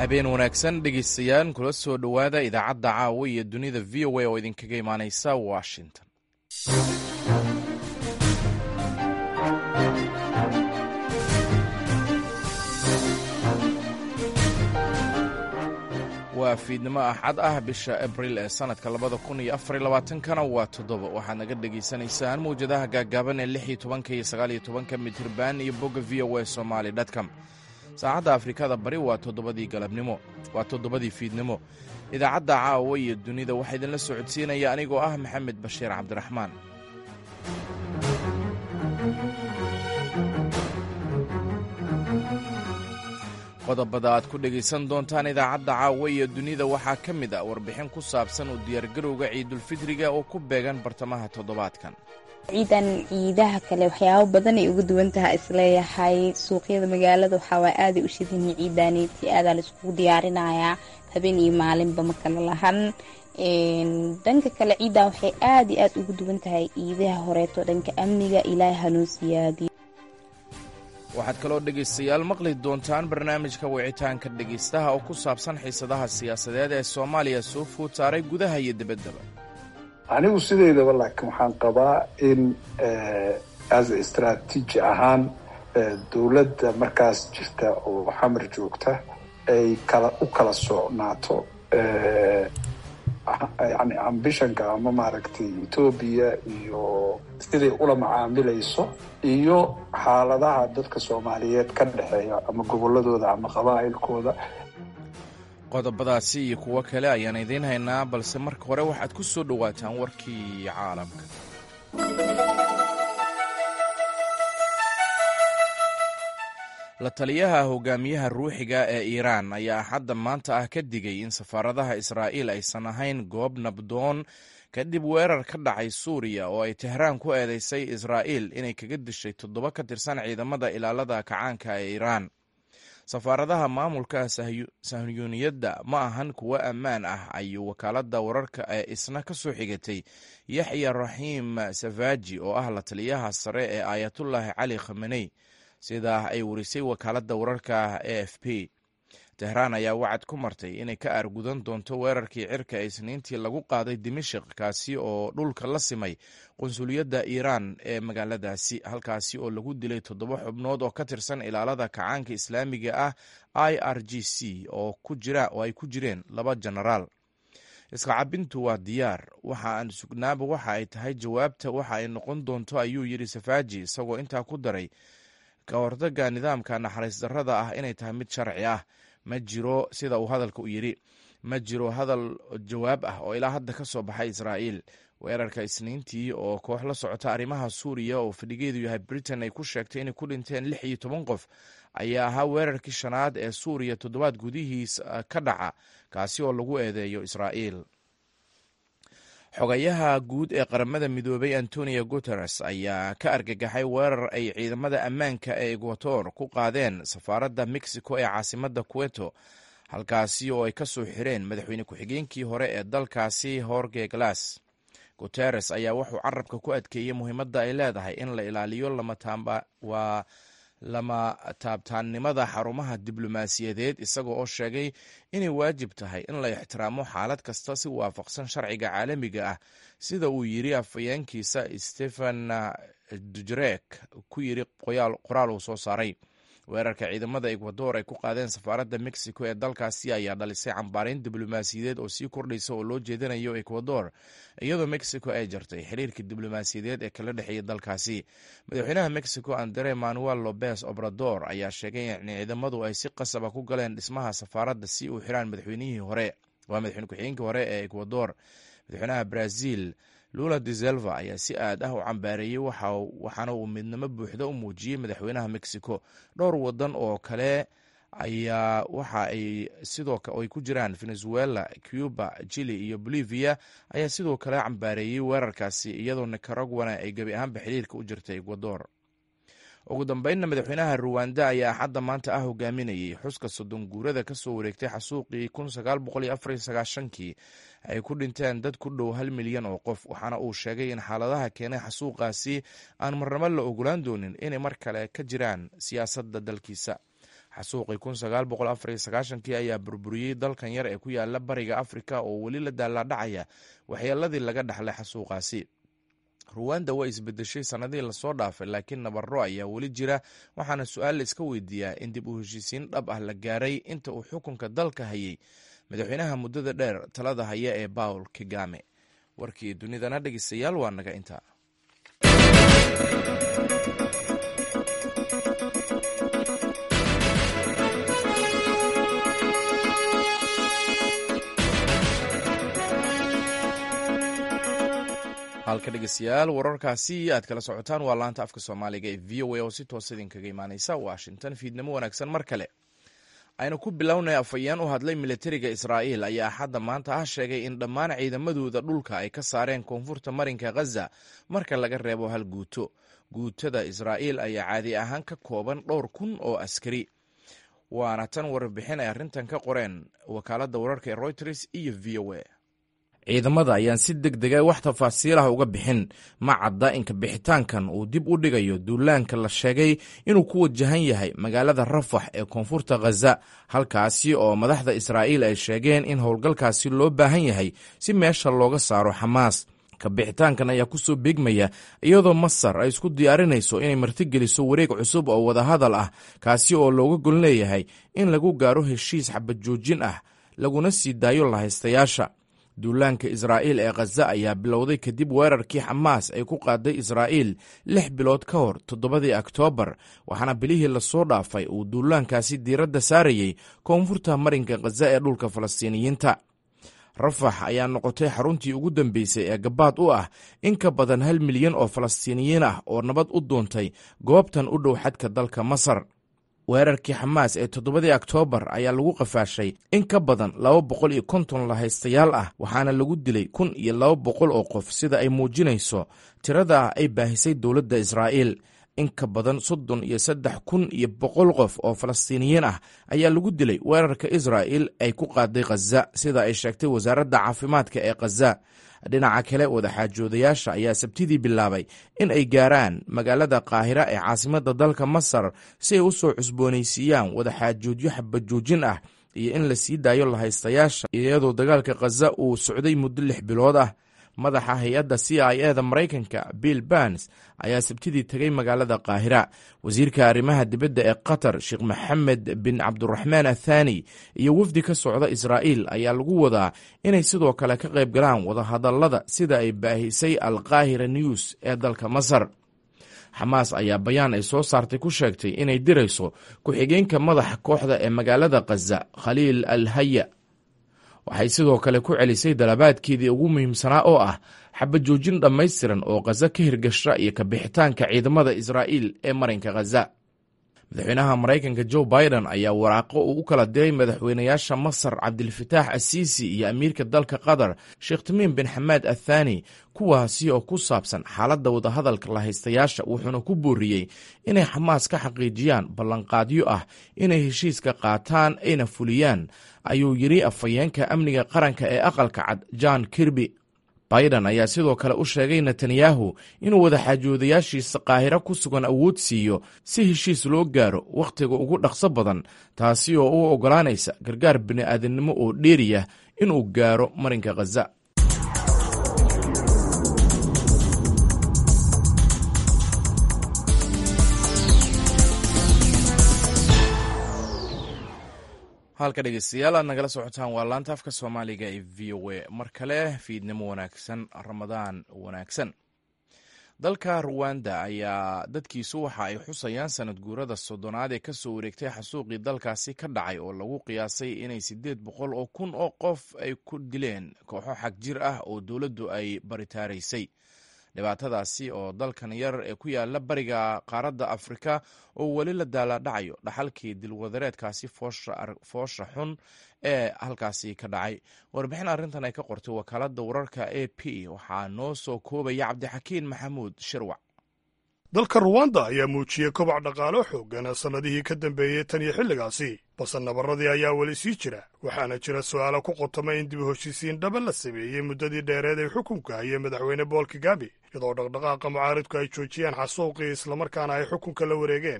habeen wanaagsan dhegaystayaal kula soo dhowaada idaacadda caawa iyo dunida v o a oo idinkaga imaanaysa washington. waa fiidnimo axad ah bisha abril ee sanadka 2024kana waa 7 waxaad naga dhegaysanaysaan mawjadaha gaagaaban ee 16 iyo 19 mitirban iyo bogga v o a somali.com. saacadda afrikada bari waa 7 galabnimo waa 7 fiidnimo. idaacadda caawa iyo dunida waxaa idinla socodsiinaya anigoo ah maxamed bashiir cabdiraxmaan. qodobada aad ku dhegaysan doontaan idaacadda caawa iyo dunida waxaa ka mid ah warbixin ku saabsan u diyaargarowga ciidulfitriga oo ku beegan bartamaha toddobaadkan. ciidan ciidaha kale waxyaabo badan ay uga duwan tahay isleeyahay. suuqyada magaalada waxaa aaday u shidan ciidaaniiti aadaa la iskugu diyaarinayaa habeen iyo maalinba ma kala lahan. dhanka kale ciidan waxay aad iyo aad uga duwan tahay ciidaha horeeto dhanka amniga ilaahay hanuun siyaadiyo. waxaad kaloo dhegaystayaal maqli doontaan barnaamijka wicitaanka dhegaystaha oo ku saabsan xiisadaha siyaasadeed ee soomaaliya soo food saaray gudaha iyo dibaddaba. anigu sideedaba laakiin waxaan qabaa in as istraatiiji ahaan dowladda markaas jirta oo xamar joogta ay u kala socnaato yani ambishonka ama maaragtay Ethiopia iyo siday ula macaamilayso iyo xaaladaha dadka Soomaaliyeed ka dhaxeeya ama goboladooda ama qabaa'ilkooda. qodobadaasi iyo kuwo kale ayaan idiin haynaa, balse marka hore waxaad ku soo dhowaataan warkii caalamka. la taliyaha hogaamiyaha ruuxiga ee iiraan ayaa axadda maanta ah ka digay in safaaradaha israa'iil aysan ahayn goob nabdoon kadib weerar ka dhacay suuriya oo ay tehraan ku eedeysay israa'iil inay kaga dishay 7 ka tirsan ciidamada ilaalada kacaanka ee iiraan. safaaradaha maamulka sahyuuniyadda ma ahan kuwo ammaan ah ayuu wakaaladda wararka ee isna ka soo xigatay yaxya raxiim safaaji oo ah la taliyaha sare ee aayatullaahi cali khamenei, sidaa ay warisay wakaaladda wararka a f p. tehraan ayaa wacad ku martay inay ka aargudan doonto weerarkii cirka ee isniintii lagu qaaday dimashik, kaasi oo dhulka la simay qunsuliyadda iiraan ee magaaladaasi, halkaasi oo lagu dilay 7 xubnood oo ka tirsan ilaalada kacaanka islaamiga ah IRGC oo ay ku jireen 2 jenaraal. iska cabintu waa diyaar, waxa aan sugnaaba waxa ay tahay jawaabta waxa ay noqon doonto, ayuu yidhi safaaji, isagoo intaa ku daray ka hortagga nidaamka naxariis darrada ah inay tahay mid sharci ah. ma jiro, sida uu hadalka u yidhi, ma jiro hadal jawaab ah oo ilaa hadda ka soo baxay israa'iil. weerarka isniintii oo koox la socota arrimaha suuriya oo fadhigeedu yahay britain ay ku sheegtay inay ku dhinteen 16 qof ayaa ahaa weerarkii 5aad ee suuriya toddobaad gudihiis ka dhaca, kaasi oo lagu eedeeyo israa'iil. xogayaha guud ee qaramada midoobay antonio guteres ayaa ka argagaxay weerar ay ciidamada ammaanka ee ekwator ku qaadeen safaaradda mexico ee caasimadda queto, halkaasi oo ay ka soo xireen madaxweyne ku-xigeenkii hore ee dalkaasi Jorge Glass. guteres ayaa wuxuu carabka ku adkeeyey muhiimadda ay leedahay in la ilaaliyo lama taabtaannimada xarumaha diblomaasiyadeed, isagoo oo sheegay inay waajib tahay in la ixtiraamo xaalad kasta si waafaqsan sharciga caalamiga ah, sida uu yidhi afhayeenkiisa Stephen Dujarric ku yidhi qoraal uu soo saaray. weerarka ciidamada ekwador ay ku qaadeen safaaradda mexico ee dalkaasi ayaa dhalisay cambaareyn diblomaasiyadeed oo sii kordhaysa oo loo jeedinayo ekwador, iyadoo mexico ay jartay xiriirka diblomaasiyadeed ee kala dhexeeya dalkaasi. madaxweynaha mexico andre manuel lopez obrador ayaa sheegay in ciidamadu ay si qasaba ku galeen dhismaha safaaradda si uu xiraan madaxweyne ku-xigeenkii hore ee ekwador. madaxweynaha brazil lula de silva ayaa si aad ah u cambaareeyey waxaana uu midnimo buuxda u muujiyey madaxweynaha mexico. dhowr wadan oo kale ayaa waxa ay sidoo kale ay ku jiraan Venezuela, Cuba, Chile iyo Bolivia ayaa sidoo kale cambaareeyey weerarkaasi, iyadoo Nicaraguana ay gebi ahaanba xiriirka u jirtay Ecuador. ugu dambeynna madaxweynaha Rwanda ayaa axadda maanta ah hogaaminayay xuska 30 guurada ka soo wareegtay xasuuqii 1994 ay ku dhinteen dad ku dhow 1 milyan oo qof, waxaana uu sheegay in xaaladaha keenay xasuuqaasi aan marnabo la ogolaan doonin inay mar kale ka jiraan siyaasadda dalkiisa. xasuuqii 1994 ayaa burburiyey dalkan yar ee ku yaala bariga afrika oo weli la daaladhacaya waxyeeladii laga dhaxlay xasuuqaasi. ruwanda way isbedeshay sannadihii lasoo dhaafay, laakiin nabarro ayaa weli jira, waxaana su-aal la iska weydiiyaa in dib u heshiisiin dhab ah la gaaray inta uu xukunka dalka hayay madaxweynaha muddada dheer talada haya ee Paul Kagame. warkii dunidana dhegeystayaal waa naga intaa. halka dhegeystayaal wararkaasi aad kala socotaan waa laanta afka soomaaliga ee v o a oo si toos idinkaga imaaneysa Washington. fiidnimo wanaagsan mar kale. aynu ku bilownay afayeen u hadlay militariga Israa'iil ayaa hadda maanta sheegay in dhammaan ciidamadooda dhulka ay ka saareen koonfurta marinka Gaza marka laga reebo hal guuto. guutada Israa'iil ayaa caadi ahaan ka kooban dhowr kun oo askari. waana tan warbixin ay arrintan ka qoreen wakaaladda wararka ee Reuters iyo VOA. ciidamada ayaan si degdega wax tafaasiil ah uga bixin, ma cadda inka bixitaankan uu dib u dhigayo duulaanka la sheegay inuu ku wajahan yahay magaalada Rafax ee koonfurta Gaza, halkaasi oo madaxda Israa'iil ay sheegeen in howlgalkaasi loo baahan yahay si meesha looga saaro Xamaas. ka bixitaankan ayaa ku soo beegmaya iyadoo Masar ay isku diyaarinayso inay martigeliso wareeg cusub oo wadahadal ah, kaasi oo looga gol leeyahay in lagu gaaro heshiis xabad joojin ah laguna sii daayo lahaystayaasha. duulaanka Israa'iil ee Gaza ayaa bilowday kadib weerarkii Xamaas ay ku qaaday Israa'iil 6 bilood ka hor 7 Oktoobar, waxaana bilihii la soo dhaafay uu duulaankaasi diiradda saarayay koonfurta marinka Gaza ee dhulka Falastiiniyiinta. Rafax ayaa noqotay xaruntii ugu dambeysay ee gabaad u ah in ka badan 1 milyan oo Falastiiniyiin ah oo nabad u doontay goobtan u dhow xadka dalka Masar. weerarkii Xamaas ee 7 Oktoobar ayaa lagu qafaashay in ka badan 250 lahaystayaal ah, waxaana lagu dilay 1,200 oo qof sida ay muujinayso tirada ay baahisay dowladda Israa'iil. in ka badan 33,100 qof oo Falastiiniyiin ah ayaa lagu dilay weerarka Israa'iil ay ku qaaday Gaza, sida ay sheegtay wasaaradda caafimaadka ee Gaza. dhinaca kale, wadaxaajoodayaasha ayaa sabtidii bilaabay in ay gaaraan magaalada Qaahira ee caasimadda dalka Masar si ay u soo cusboonaysiiyaan wadaxaajoodyo xabajoojin ah iyo in la sii daayo lahaystayaasha, iyadoo dagaalka Gaza uu socday muddo 6 bilood ah. madaxa hay-adda CIA-da Maraykanka Bill Burns ayaa sabtidii tegay magaalada Qaahira. wasiirka arrimaha dibadda ee Qatar Sheekh Mohammed bin Cabduraxmaan Athani iyo wafdi ka socda Israa'iil ayaa lagu wadaa inay sidoo kale ka qayb galaan wadahadallada, sida ay baahisay Al-Qaahira News ee dalka Masar. Xamaas ayaa bayaan ay soo saartay ku sheegtay inay dirayso ku-xigeenka madaxa kooxda ee magaalada Gaza Khaliil al-Haya. waxay sidoo kale ku celisay dalabaadkeedii ugu muhiimsanaa oo ah xabajoojin dhammaystiran oo Gaza ka hirgasha iyo ka bixitaanka ciidamada Israa'iil ee marinka Gaza. madaxweynaha Maraykanka Joe Biden ayaa waraaqo uu u kala diray madaxweynayaasha Masar Cabdilfataax Asiisi iyo amiirka dalka Qatar Sheekh Tamiim bin Xamaad Athani, kuwaasi oo ku saabsan xaaladda wadahadalka lahaystayaasha, wuxuuna ku booriyey inay Xamaas ka xaqiijiyaan ballanqaadyo ah inay heshiiska qaataan ayna fuliyaan, ayuu yidhi afhayeenka amniga qaranka ee aqalka cad John Kirby. Biden ayaa sidoo kale u sheegay Netanyahu inuu wadaxaajoodayaashiisa Qaahira ku sugan awood siiyo si heshiis loo gaaro wakhtiga ugu dhaqso badan, taasi oo u oggolaanaysa gargaar bini'aadanimo oo dheeriya inuu gaaro marinka Gaza. halka dhegeystayaal aad nagala socotaan waa laanta afka soomaaliga ee v o a. mar kale fiidnimo wanaagsan, ramadaan wanaagsan. dalka Ruwanda ayaa dadkiisu waxa ay xusayaan sanad guurada 30aad ee kasoo wareegtay xasuuqii dalkaasi ka dhacay oo lagu qiyaasay inay 800 oo kun oo qof ay ku dileen kooxo xag jir ah oo dowladdu ay baritaaraysay. dhibaatadaasi oo dalkan yar ee ku yaala bariga qaaradda Afrika oo weli la daaladhacayo dhaxalkii dilwadareedkaasi foosha xun ee halkaasi ka dhacay. warbixin arrintan ay ka qortay wakaaladda wararka AP waxaa noo soo koobaya Cabdixakiin Maxamuud Shirwac. dalka Ruwanda ayaa muujiyey kobac dhaqaale xooggan sannadihii ka dambeeyey tan iyo xilligaasi, balse nabarradii ayaa weli sii jira, waxaana jira su'aalo ku qotoma in dib u heshiisiin dhaba la sameeyey muddadii dheereed ay xukunka hayeen madaxweyne Paul Kagame, iyadoo dhaqdhaqaaqa mucaaridku ay joojiyeen xasuuqii islamarkaana ay xukunka la wareegeen.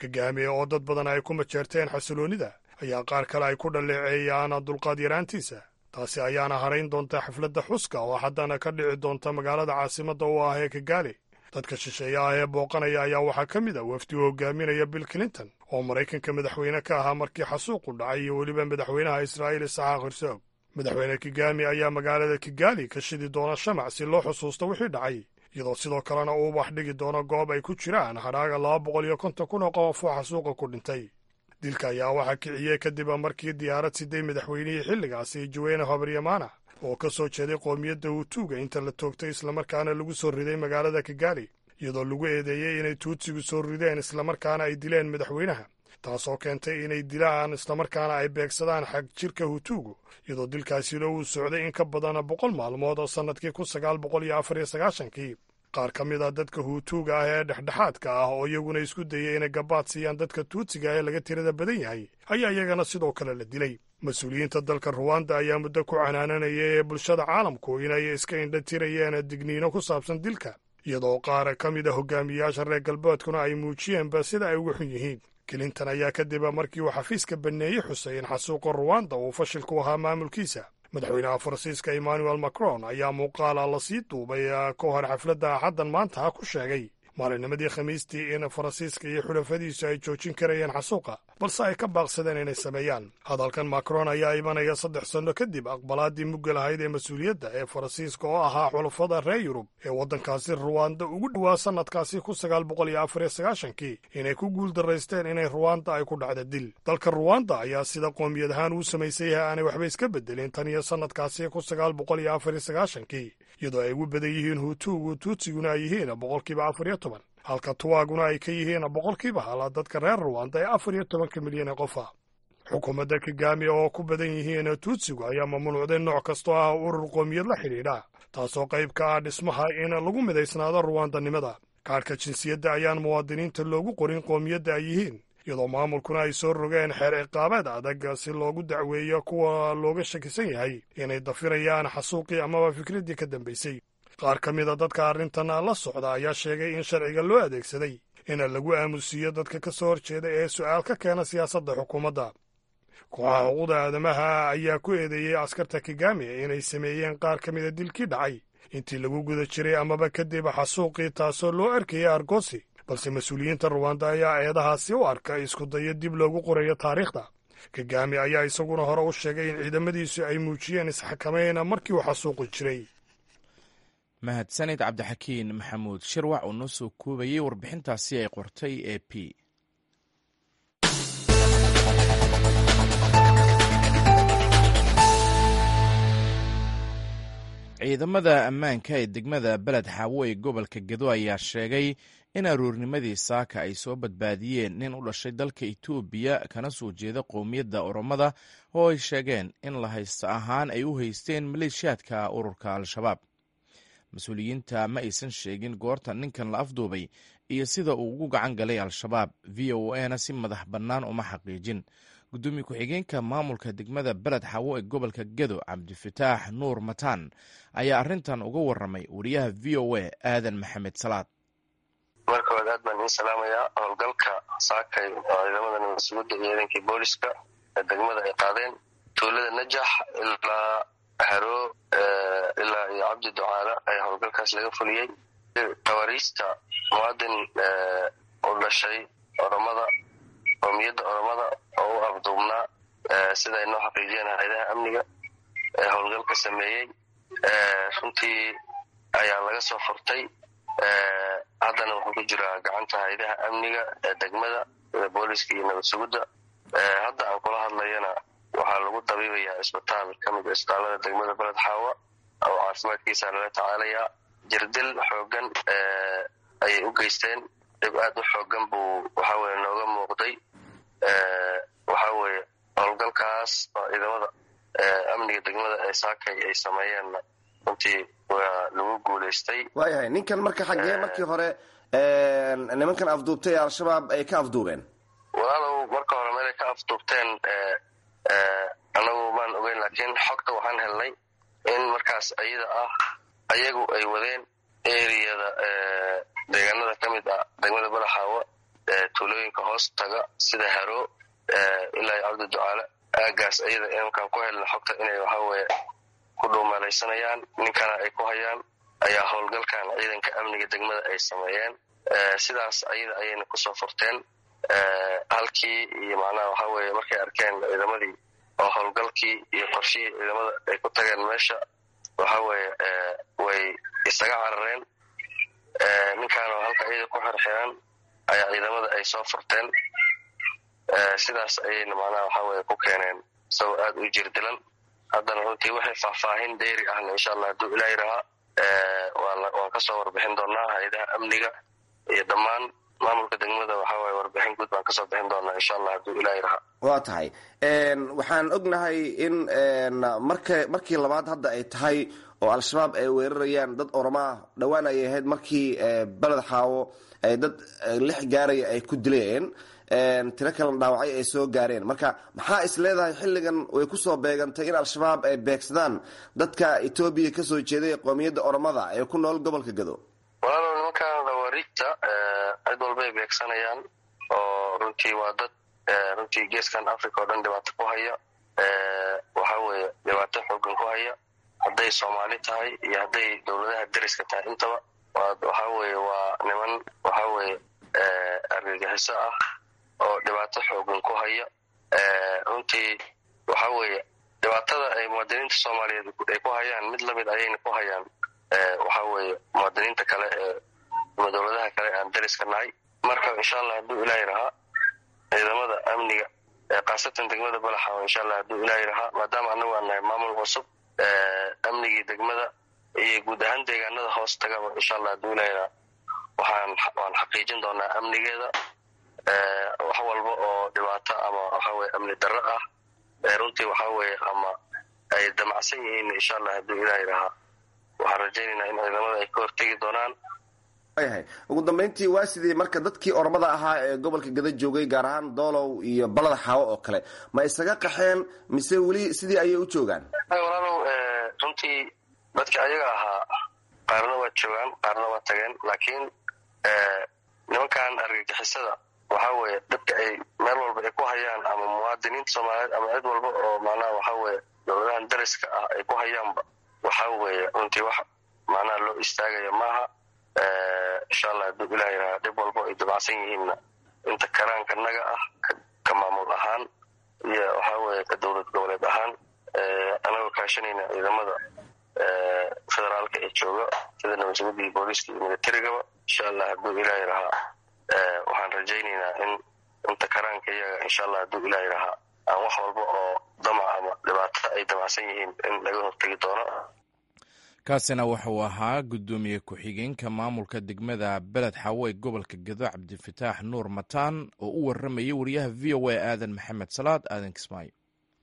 Kagame oo dad badan ay ku majeerteen xasiloonida ayaa qaar kale ay ku dhaleeceeyaan dulqaad yaraantiisa. taasi ayaana harayn doonta xafladda xuska oo haddana ka dhici doonta magaalada caasimadda u ah ee Kigali. dadka shisheeya ah ee booqanaya ayaa waxaa ka mid ah wafdi u hogaaminaya Bill Clinton oo Maraykanka madaxweyne ka ahaa markii xasuuqu dhacay iyo weliba madaxweynaha Israa'iil Isxaaq Herzog. madaxweyne Kagame ayaa magaalada Kigali ka shidi doona shamac si loo xusuusto wixii dhacay, iyadoo sidoo kalena uu wax dhigi doono goob ay ku jiraan hadhaaga 250,000 oo qof oo xasuuqa ku dhintay. dilka ayaa waxaa kiciyey kadib markii diyaarad siday madaxweynihii xilligaasi Juwayne Habaryamana oo ka soo jeeday qoomiyadda Hutuga inta la toogtay islamarkaana lagu soo riday magaalada Kigali, iyadoo lagu eedeeyey inay Tuutsigu soo rideen islamarkaana ay dileen madaxweynaha, taasoo keentay inay dilaan islamarkaana ay beegsadaan xag jirka Hutugu, iyadoo dilkaasina uu socday in ka badan 100 maalmood oo sannadkii 1994. qaar ka mid a dadka Hutuga ah ee dhexdhexaadka ah oo iyaguna isku dayay inay gabaad siiyaan dadka Tuutsiga ee laga tirada badan yahay ayaa iyagana sidoo kale la dilay. mas-uuliyiinta dalka Ruwanda ayaa muddo ku canaananayay bulshada caalamku inay iska indha tirayeen digniino ku saabsan dilka, iyadoo qaar ka mid a hogaamiyayaasha reer galbeedkuna ay muujiyeenba sida ay uga xun yihiin. Clinton ayaa kadib markii uu xafiiska baneeyey xusay in xasuuqa Ruwanda uu fashil ku ahaa maamulkiisa. madaxweynaha Faransiiska Emmanuel Macron ayaa muuqaala la sii duubay ka hor xafladda Axaddan maanta ku sheegay maalinnimadii Khamiistii in Faransiiska iyo xulafadiisu ay joojin karayeen xasuuqa, balse ay ka baaqsadeen inay sameeyaan. hadalkan Macron ayaa imanaya 3 sanno kadib aqbalaadii mugga lahayd ee mas-uuliyadda ee Faransiiska oo ahaa xulafada reer Yurub ee waddankaasi Ruwanda ugu dhowaa sannadkaasi 1994 inay ku guuldaraysteen inay Ruwanda ay ku dhacda dil. dalka Ruwanda ayaa sida qoomiyad ahaan uu samaysay yahay aanay waxba iska bedelin tan iyo sannadkaasi 1994, iyadoo ay ugu badan yihiin Hutugu, Tuutsiguna ay yihiin 40%, halka Tuwaguna ay ka yihiin 1%. dadka reer Ruwanda ee 14 milyan ee qof ah. xukuumadda Kagame oo ku badan yihiin Tuutsigu ayaa mamnuucday nooc kastoo ah urur qoomiyad la xidhiidha, taasoo qayb ka ah dhismaha in lagu midaysnaado Ruwandanimada. kaarka jinsiyadda ayaan muwaadiniinta loogu qorin qoomiyadda ay yihiin, iyadoo maamulkuna ay soo rogeen xeer ciqaabeed adag si loogu dacweeyo kuwa looga shakisan yahay inay dafirayaan xasuuqii amaba fikraddii ka dambaysay. qaar ka mid a dadka arrintan la socda ayaa sheegay in sharciga loo adeegsaday in lagu aamusiiyo dadka ka soo horjeeda ee su'aal ka keena siyaasadda xukuumadda. kooxaha xuquuqda aadamaha ayaa ku eedeeyey askarta Kagame inay sameeyeen qaar ka mid a dilkii dhacay intii lagu guda jiray amaba kadib xasuuqii, taasoo loo arkayay argoosi, balse mas-uuliyiinta Ruwanda ayaa eedahaasi u arka isku dayo dib loogu qorayo taariikhda. Kagame ayaa isaguna hore u sheegay in ciidamadiisu ay muujiyeen isxakameyn markii uu xasuuqi jiray. mahadsanid cabdixakiin maxamuud shirwac oo noo soo koobayey warbixintaasi ay qortay AP. ciidamada ammaanka ee degmada beled xaawo ee gobolka Gedo ayaa sheegay in aroornimadii saaka ay soo badbaadiyeen nin u dhashay dalka Itoobiya kana soo jeeda qowmiyadda Oromada oo ay sheegeen in la haysta ahaan ay u haysteen maleeshiyaadka ururka Al-Shabaab. mas-uuliyiinta ma aysan sheegin goorta ninkan la afduubay iyo sida uu ugu gacan galay Al-Shabaab. VOA-na si madax bannaan uma xaqiijin. gudoomiye ku-xigeenka maamulka degmada beled xaawo ee gobolka Gedo Cabdifataax Nuur Mataan ayaa arrintan uga warramay wariyaha VOA Aadan Maxamed Salaad. marka hore aad baan idin salaamayaa. howlgalka saakay oo ciidamada nabadgelyada iyo ciidankii booliska ee degmada ay qaadeen tuulada Najax ilaa Haro ilaa iyo Cabdi Ducaale ayaa howlgalkaas laga fuliyey. tawariista muwaadin u dhashay Oromada, qowmiyadda Oromada oo u afduubnaa sida ay noo xaqiijiyeen hay'adaha amniga ee howlgalka sameeyey. runtii ayaa laga soo furtay. haddana wuxuu ku jiraa gacanta hay'adaha amniga ee degmada booliska iyo nabad sugidda. hadda aan kula hadlayana waxaa lagu dabiibayaa isbitaal ka mid ah isbitaalada degmada beled xaawo oo caafimaadkiisa lala tacaalayaa. jirdil xoogan ayay u geysteen. dhib aad u xoogan buu waxaweye nooga muuqday. waxaweye howlgalkaas oo ciidamada amniga degmada ee saakay ay sameeyeenna runtii waa lagu guulaystay. waayahay ninkan marka xaggee markii hore nimankan afduubtay Al-Shabaab ay ka afduubeen? walaalow marka hore meelay ka afduubteen anagu maan ogeyn, laakiin xogta waxaan helnay in markaas ayada ah ayagu ay wadeen eriyada deegaanada ka mid ah degmada beled xaawo tuulooyinka hoos taga sida haro ilaa cabdi ducaale aagaas ayada imankaan ku helna xogta inay waxaweye ku dhuumalaysanayaan ninkana ay ku hayaan ayaa howlgalkan ciidanka amniga degmada ay sameeyeen sidaas ayada ayayna kusoo furteen halkii iyo macnaha waxaweye markay arkeen ciidamadii oo howlgalkii iyo qorshihii ciidamada ay ku tageen meesha waxaweye way isaga carareen ninkaan oo halka iyada ku xirxiran ayaa ciidamada ay soo furteen sidaas ayayna macnaha waxaweye ku keeneen isagoo aad u jirdilan haddana runtii waxay faahfaahin dheeri ahna insha allah hadduu ilaahi rahaa waan kasoo warbixin doonaa hay-adaha amniga iyo dhammaan maamulka degmada waxaweye warbixin guud baan kasoo bixin doonaa insha allah hadduu ilaahi rahaa waa tahay waxaan ognahay in markii labaad hadda ay tahay oo al-shabaab ay weerarayaan dad oroma ah dhowaan ayay ahayd markii beled xaawo ay dad 6 gaaraya ay ku dileen tiro kalena dhaawacyo ay soo gaareen marka maxaa is leedahay xilligan way kusoo beegantay in al-shabaab ay beegsadaan dadka etoobiya kasoo jeeday qoomiyadda oromada ee ku nool gobolka Gado walaalow nimankan dhawaariigta cid walbay beegsanayaan oo runtii waa dad runtii geeskan africa oo dhan dhibaato ku haya waxaweye dhibaato xoogan ku haya hadday soomaali tahay iyo hadday dowladaha deriska tahay intaba waxaweye waa niman waxaweye argagixiso ah oo dhibaato xoogan ku haya runtii waxaweye dhibaatada ay muwaadiniinta soomaaliyeed ay ku hayaan mid lamid ayayna ku hayaan waxaweye muwaadiniinta kale ama dowladaha kale aan deriska nahay marka insha allah hadduu ilaahi rahaa ciidamada amniga khaasatan degmada balaxa insha allah hadduu ilaahi rahaa maadaama anagu aan nahay maamul cusub amnigii degmada iyo guud ahaan deegaanada hoos tagaba insha allah hadduu ilaahi rahaa waan xaqiijin doonaa amnigeeda wax walba oo dhibaato ama waxaweye amni darro ah runtii waxaweye ama ay damacsan yihiin insha allah hadduu ilaahi rahaa waxaan rajaynaynaa in ciidamada ay ka hortegi doonaan yahay ugu dambeyntii waa sidii marka dadkii oromada ahaa ee gobolka Gado joogay gaar ahaan doolow iyo balada xaawo oo kale ma isaga qaxeen mise weli sidii ayay u joogaan walaalow runtii dadka ayaga ahaa qaarna waa joogaan qaarna waa tageen laakiin nimankan argagixisada waxaweye dadka ay meel walba ay ku hayaan ama muwaadiniinta soomaaliyeed ama cid walba oo macnaha waxaweye dowladahan dariska ah ay ku hayaanba waxaweye runtii wax macnaha loo istaagaya maaha insha allah hadduu ilaahi rahaa dhib walbo ay dabacsan yihiinna inta karaanka naga ah ka maamul ahaan iyo waxaweye ka dowlad goboleed ahaan anagoo kaashanayna ciidamada federaalka ee jooga sida nabadsuguda iyo booliiska iyo militarigaba insha allah hadduu ilaahi rahaa waxaan rajaynaynaa in inta karaanka iyaga insha allah hadduu ilaahi rahaa aan wax walba oo damac ama dhibaato ay damacsan yihiin in laga hortegi doono kaasina wuxuu ahaa guddoomiye ku-xigeenka maamulka degmada beled xaawo ee gobolka Gado cabdifataax nuur mataan oo u waramayay wariyaha v o a aadan maxamed salaad aadan kismaayo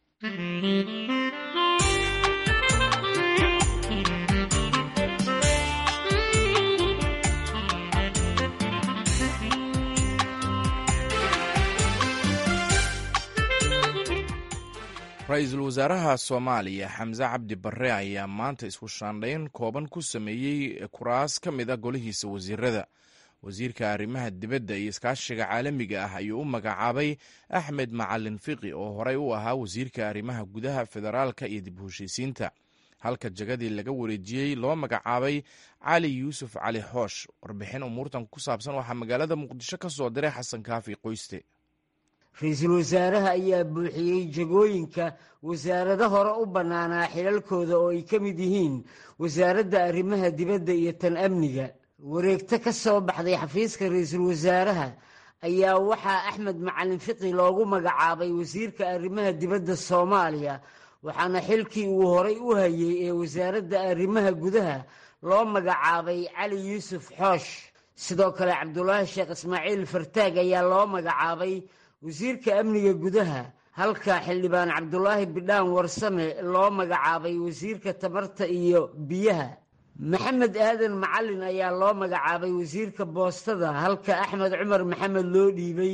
ra-iisul wasaaraha soomaaliya xamse cabdi barre ayaa maanta isku shaandhayn kooban ku sameeyey kuraas ka mid a golihiisa wasiirada wasiirka arrimaha dibadda iyo iskaashiga caalamiga ah ayuu u magacaabay axmed macalin fiqi oo horey u ahaa wasiirka arrimaha gudaha federaalka iyo dib u heshiisiinta halka jagadii laga wareejiyey loo magacaabay cali yuusuf cali xoosh warbixin umuurtan ku saabsan waxaa magaalada muqdisho ka soo diray xasan kaafi qoyste ra-iisul wasaaraha ayaa buuxiyey jagooyinka wasaarado hore u bannaanaa xilalkooda oo ay ka mid yihiin wasaaradda arrimaha dibadda iyo tan amniga wareegto ka soo baxday xafiiska ra-iisul wasaaraha ayaa waxaa axmed macalin fiqi loogu magacaabay wasiirka arrimaha dibadda soomaaliya waxaana xilkii uu horay u hayey ee wasaaradda arrimaha gudaha loo magacaabay cali yuusuf xoosh sidoo kale cabdulaahi sheekh ismaaciil fartaag ayaa loo magacaabay wasiirka amniga gudaha halka xildhibaan cabdulaahi bidhaan warsame loo magacaabay wasiirka tamarta iyo biyaha maxamed aadan macalin ayaa loo magacaabay wasiirka boostada halka axmed cumar maxamed loo dhiibay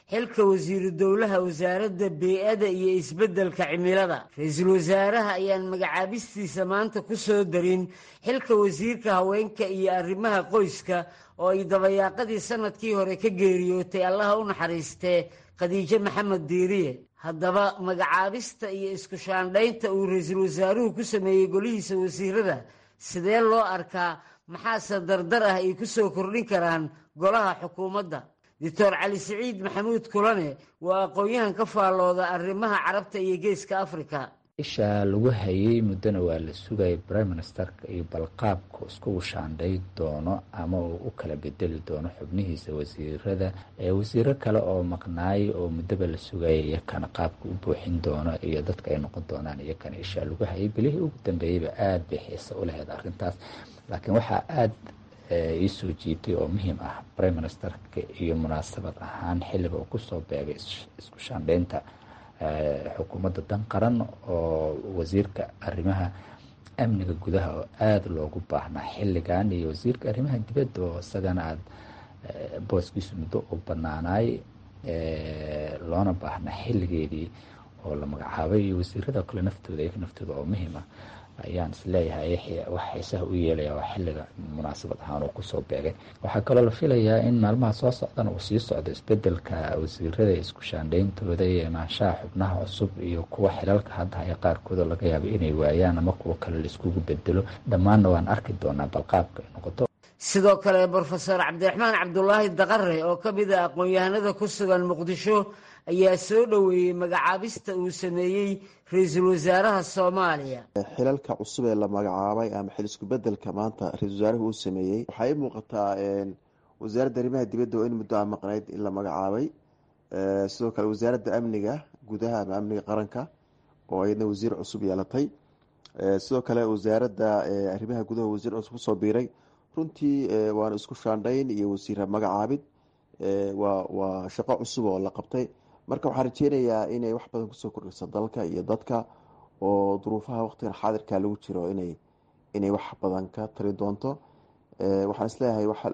xilka wasiiru dowlaha wasaaradda bey-ada iyo isbeddelka cimilada. ra-iisul wasaaraha ayaan magacaabistiisa maanta ku soo darin xilka wasiirka haweenka iyo arrimaha qoyska oo ay dabayaaqadii sanadkii hore ka geeriyootay allaha u naxariistee khadiijo maxamed diiriye. haddaba magacaabista iyo isku shaandhaynta uu ra-iisul wasaaruhu ku sameeyey golihiisa wasiirada sidee loo arkaa, maxaase dardar ah ay ku soo kordhin karaan golaha xukuumadda? doctor cali siciid maxamuud kulane waa aqoon-yahan ka faallooda arrimaha carabta iyo geeska afrika. isha lagu hayay muddana waa la sugayay prime ministerka iyo balqaabka iskugu shaandhay doono ama uu u kala bedeli doono xubnihiisa wasiirada wasiiro kale oo maqnaay oo muddaba la sugayay iyakana qaabka u buuxin doono iyo dadka ay noqon doonaan iyakana isha lagu hayay bilihii ugu dambeeyeyba aada bay xiise u lahayd arrintaas. laakiin waxaa aada ii soo jiitay oo muhiim ah prime ministerka iyo munaasabad ahaan xilliga uu kusoo beegay isku shaandhaynta xukuumadda dan qaran oo wasiirka arrimaha amniga gudaha oo aada loogu baahnaa xilligan iyo wasiirka arrimaha dibadda oo isagana aada booskiisu muddo u banaanaay loona baahnaa xilligeedii oo la magacaabay iyo wasiirada kale naftooda oo muhiim ah ayaan isleeyahay wax xiisaha u yeelaya waa xilliga munaasabad ahaan uu kusoo beegay. waxaa kaloo la filayaa in maalmaha soo socdana uu sii socdo isbedelka wasiirada isku shaandhayntooda iyo imaanshaha xubnaha cusub iyo kuwa xilalka hadda haya qaarkooda laga yaabo inay waayaan ama kuwa kale laiskugu bedelo. dhammaanna waan arki doonaa balqaabka ay noqoto. sidoo kale brofesor cabdiraxmaan cabdulaahi daqare oo ka mid ah aqoon-yahanada ku sugan muqdisho ayaa soo dhoweeyey magacaabista uu sameeyey ra-iisul wasaaraha soomaaliya. xilalka cusub ee la magacaabay ama xil isku bedelka maanta ra-isul wasaaruhu uu sameeyey waxay muuqataa wasaaradda arrimaha dibadda oo in muddo a maqnayd in la magacaabay. sidoo kale wasaaradda amniga gudaha ama amniga qaranka oo iyadna wasiir cusub yeelatay. sidoo kale wasaaradda arrimaha gudaha wasiir cusub kusoo biiray. runtii waana isku shaandhayn iyo wasiira magacaabid waa shaqo cusub oo la qabtay. marka waxaan rajeynayaa inay wax badan kusoo kordhiso dalka iyo dadka oo duruufaha waqtigan xaadirka lagu jiro inay wax badan ka tari doonto. waxaan isleeyahay waxa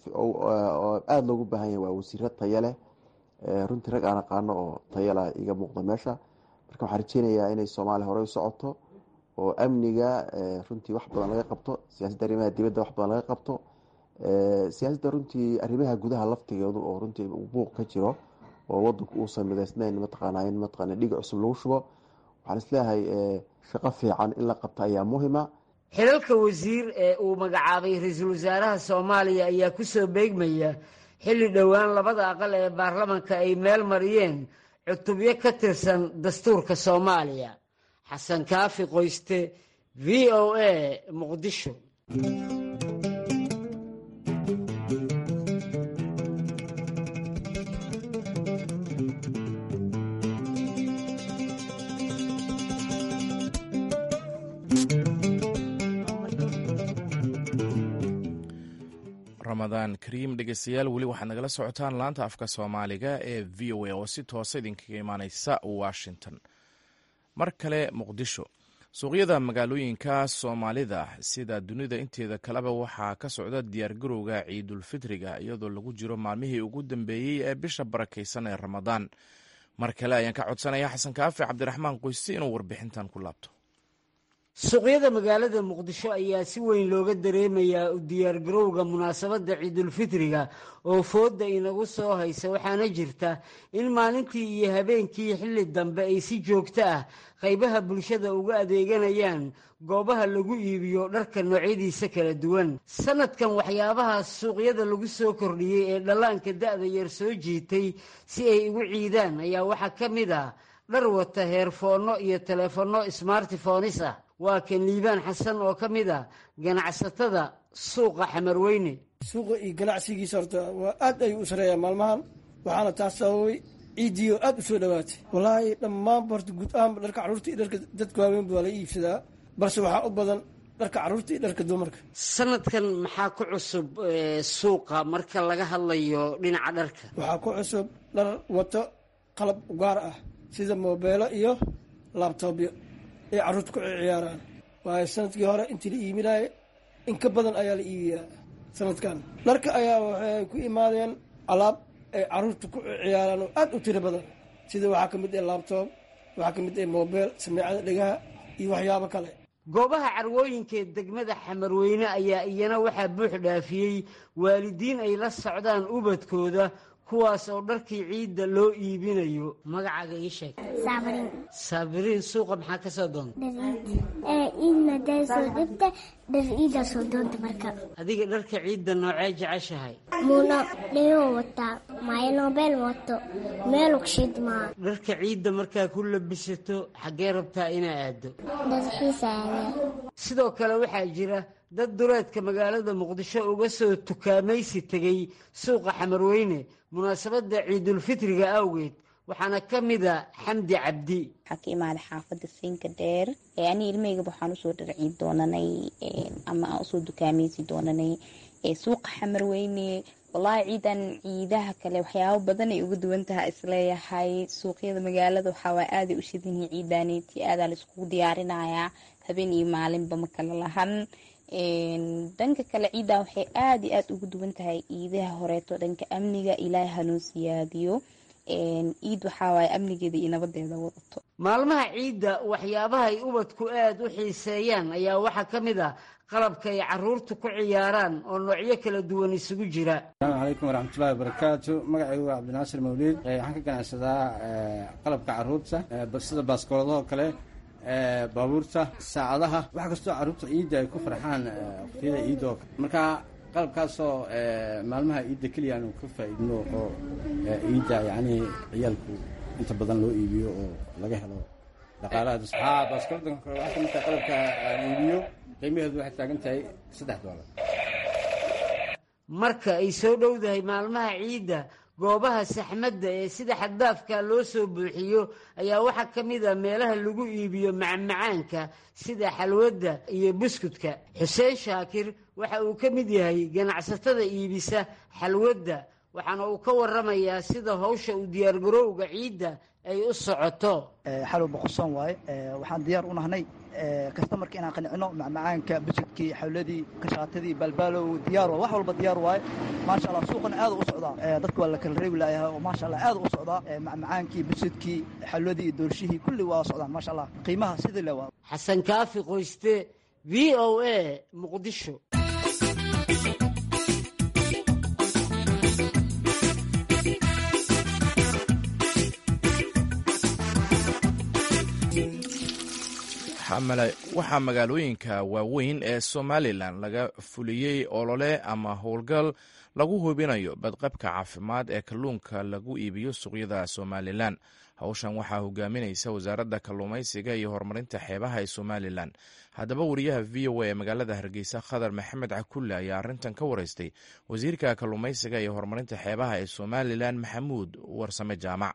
aada loogu baahan yahay waa wasiiro tayo leh. runtii rag aan aqaano oo tayala iga muuqda meesha. marka waxaan rajeynayaa inay soomaaliya horey u socoto oo amniga runtii wax badan laga qabto, siyaasadda arrimaha dibadda wax badan laga qabto, siyaasadda runtii arrimaha gudaha laftigeedu oo runtii buuq ka jiro oo wadanku uusan midaysnayn mataqaana dhiig cusub lagu shubo. waxaan isleeyahay shaqo fiican in la qabto ayaa muhima. xilalka wasiir ee uu magacaabay ra-iisul wasaaraha soomaaliya ayaa kusoo beegmaya xilli dhowaan labada aqal ee baarlamanka ay meel mariyeen cutubyo ka tirsan dastuurka soomaaliya. xasan kaafi qoyste, v o a, muqdisho. ramadaan kariim dhegeystayaal, weli waxaad nagala socotaan laanta afka soomaaliga ee v o a oo si toosa idinkaga imaaneysa washington. mar kale muqdisho, suuqyada magaalooyinka soomaalida sida dunida inteeda kaleba waxaa ka socda diyaargarowga ciidulfitriga iyadoo lagu jiro maalmihii ugu dambeeyey ee bisha barakaysan ee ramadaan. mar kale ayaan ka codsanaya xasan kaafi cabdiraxmaan qoysi inuu warbixintan ku laabto. suuqyada magaalada muqdisho ayaa si weyn looga dareemayaa u diyaargarowga munaasabadda ciidulfitriga oo fooda inagu soo haysa, waxaana jirta in maalintii iyo habeenkii xilli dambe ay si joogto ah qaybaha bulshada uga adeeganayaan goobaha lagu iibiyo dharka noocyadiisa kala duwan. sanadkan waxyaabaha suuqyada lagu soo kordhiyey ee dhallaanka da-da yar soo jiitay si ay ugu ciidaan ayaa waxaa ka mid ah dhar wata heerfoonno iyo teleefanno smartifonis ah. waa kan liibaan xasan oo ka mid ah ganacsatada suuqa xamarweyne. suuqa iyo ganacsigiisa horta waa aad ayuu u sareeyaa maalmahan, waxaana taas sababay ciidiyo aad u soo dhowaatay. wallaahi dhammaanba horta guud ahaanba dharka carruurta iyo dharka dadka waaweynba waa la iibsadaa, balse waxaa u badan dharka carruurta iyo dharka dumarka. sanadkan maxaa ku cusub suuqa marka laga hadlayo dhinaca dharka? waxaa ku cusub dhar wato qalab gaar ah sida moobeelo iyo laabtoobyo ay carruurta ku ciyaaraan. waayo sanadkii hore intii la iibinaayo in ka badan ayaa la iibiyaa. sanadkan dharka ayaa waxay ku imaadeen alaab ay caruurta ku ciyaaraan oo aad u tiro badan sida waxaa ka mid ah labtoob waxaa ka mid ah mobile sameecada dhegaha iyo waxyaabo kale. goobaha carwooyinka ee degmada Xamarweyne ayaa iyana waxaa buux dhaafiyey waalidiin ay la socdaan ubadkooda kuwaas oo dharkii ciidda loo iibinayo. magacaaga ii sheeg. Saabiriin suuqa maxaa ka soo doonta? ciidda soo doonta marka. adiga dharka ciidda noocee jeceshahay? muuno dheo wata maynobel wato meel uqshidma. dharka ciidda markaa ku labisato xaggee rabtaa inaa aado? dalxiisaada. sidoo kale waxaa jira dad duleedka magaalada Muqdisho uga soo tukaamaysi tegay suuqa Xamarweyne munaasabada ciidulfitriga awgeed waxaana ka mid ah Xamdi Cabdi. waxaa ka imaaday xaafadda Siinka Dheer ani ilmeyga waxaan usoo dharciid doonanay ama aan usoo dukaamaysi doonanay suuqa Xamarweyne. wallaahi ciidan ciidaha kale waxyaabo badan ay uga duwan tahay isleeyahay. suuqyada magaalada waxaa aad u shidan yihiin ciidaneeti aad la iskugu diyaarinayaa habeen iyo maalinba ma kala lahan. dhanka kale ciidan waxay aad iyo aad ugu duwan tahay ciidaha horeeto dhanka amniga ilaahay hanoo siyaadiyo. ciid waxaa waaye amnigeeda iyo nabadeeda wadato. maalmaha ciidda waxyaabaha ay ubadku aad u xiiseeyaan ayaa waxaa ka mid ah qalabka ay caruurtu ku ciyaaraan oo noocyo kala duwan isugu jira. asalaamu calaykum waraxmatullahi wabarakaatu. magacaygu waa cabdinaasir mawliid. waxaan ka ganacsadaa qalabka caruurta sida baaskooladaho kale, baabuurta, saacadaha, wax kastoo caruurta ciidda ay ku farxaan waqtiyada ciidda oo kale. marka qalabkaasoo maalmaha ciidda keliya aanu ka faa'iidno oo ciidda yacni ciyaalku inta badan loo iibiyo oo laga helo dhaqaalaha. baaskoolada kale waxaa ka mid tahay qalabka aan iibiyo qiimaheedu waxay taagan tahay $3. marka ay soo dhowdahay maalmaha ciidda goobaha saxmadda ee sida xaddaafka loo soo buuxiyo ayaa waxaa ka mid ah meelaha lagu iibiyo macmacaanka sida xalwadda iyo buskudka. xuseen shaakir waxa uu ka mid yahay ganacsatada iibisa xalwadda waxaana uu ka waramayaa sida hawsha u diyaargarowga ciidda ay u socoto. xalwa boqorsoon waaye waxaan diyaar u nahnay kastamarka inaan qancino macmacaanka buskudkii xawladii kashaatadii balbaalow diyaar wax walba diyaar waaye maasha allah. suuqana aad u socdaa dadku waa la kala reebi laayahay oo maasha allah aad u socdaa macmacaankii buskudkii xawladii doorshihii kulli waa socdaan maasha allah. qiimaha sidii le waa. xasan kaafi qoyste v o a muqdisho. waxaa magaalooyinka waaweyn ee Somalilan laga fuliyey olole ama howlgal lagu hubinayo badqabka caafimaad ee kalluunka lagu iibiyo suuqyada Somalilan. hawshan waxaa hogaaminaysa wasaaradda kalluumaysiga iyo horumarinta xeebaha ee Somalilan. haddaba wariyaha v o a ee magaalada Hargeysa Khadar Maxamed Cakulle ayaa arrintan ka wareystay wasiirka kalluumaysiga iyo horumarinta xeebaha ee Somalilan Maxamuud Warsame Jaamac.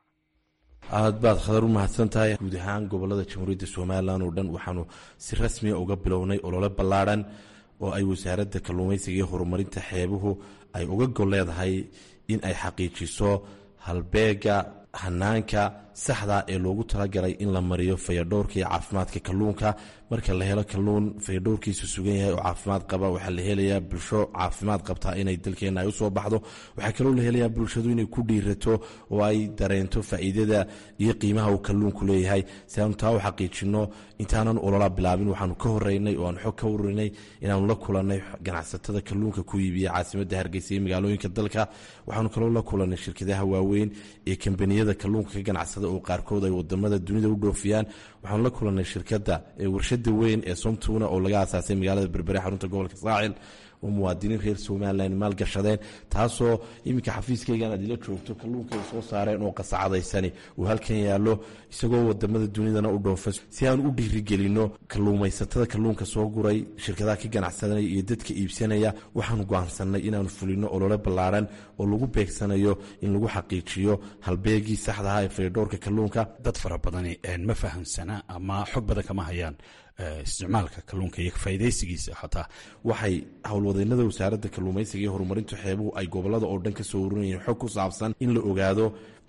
aad baad Khadar u mahadsan tahay. guud ahaan gobolada jamhuuriyadda Somalilan oo dhan waxaanu si rasmi ah uga bilownay olole ballaaran oo ay wasaaradda kalluumaysiga iyo horumarinta xeebuhu ay uga gol leedahay in ay xaqiijiso halbeega hanaanka saxda ee loogu talagalay in la mariyo fayadhowrka iyo caafimaadka kalluunka. marka la helo kalluun fayadhowrkiisu sugan yahay oo caafimaad qaba waxaa la helayaa bulsho caafimaad qabtaa inay dalkeena ay usoo baxdo. waxaa kaloo la helayaa bulshadu inay ku dhiirato oo ay dareento faa'iidada iyo qiimaha uu kalluunku leeyahay. si aanu taa u xaqiijino intaanan olola bilaabin waxaanu ka horeynay oo aanu xog ka warinay inaanu la kulannay ganacsatada kalluunka ku iibiya caasimadda Hargeysa iyo magaalooyinka dalka. waxaanu kaloo la kulannay shirkadaha waaweyn ee kambaniyada kalluunka ka ganacsada oo qaarkood ay wadamada dunida u dhoofiyaan. waxaanu la kulannay shirkadda warshada weyn ee Somtuna oo laga aasaasay magaalada Berbera xarunta gobolka Saaxil oo muwaadiniin reer Somaliland maal gashadeen, taasoo iminka xafiiskaygan aad ila joogto kalluunka ay soo saareen oo qasacadaysani uu halkan yaallo isagoo wadamada dunidana u dhoofa. si aan u dhiirigelino kalluumaysatada kalluunka soo guray, shirkadaha ka ganacsanaya iyo dadka iibsanaya, waxaanu go'aansanay inaanu fulino olole ballaaran oo lagu beegsanayo in lagu xaqiijiyo halbeegii saxda ah ee fayadhowrka kalluunka. dad fara badani ma fahamsana ama xog badan kama hayaan isticmaalka kalluunka iyo faa'iidaysigiisa. xataa waxay howlwadeennada wasaaradda kalluumaysiga iyo horumarinta xeebuhu ay gobolada oo dhan ka soo ururinayeen xog ku saabsan in la ogaado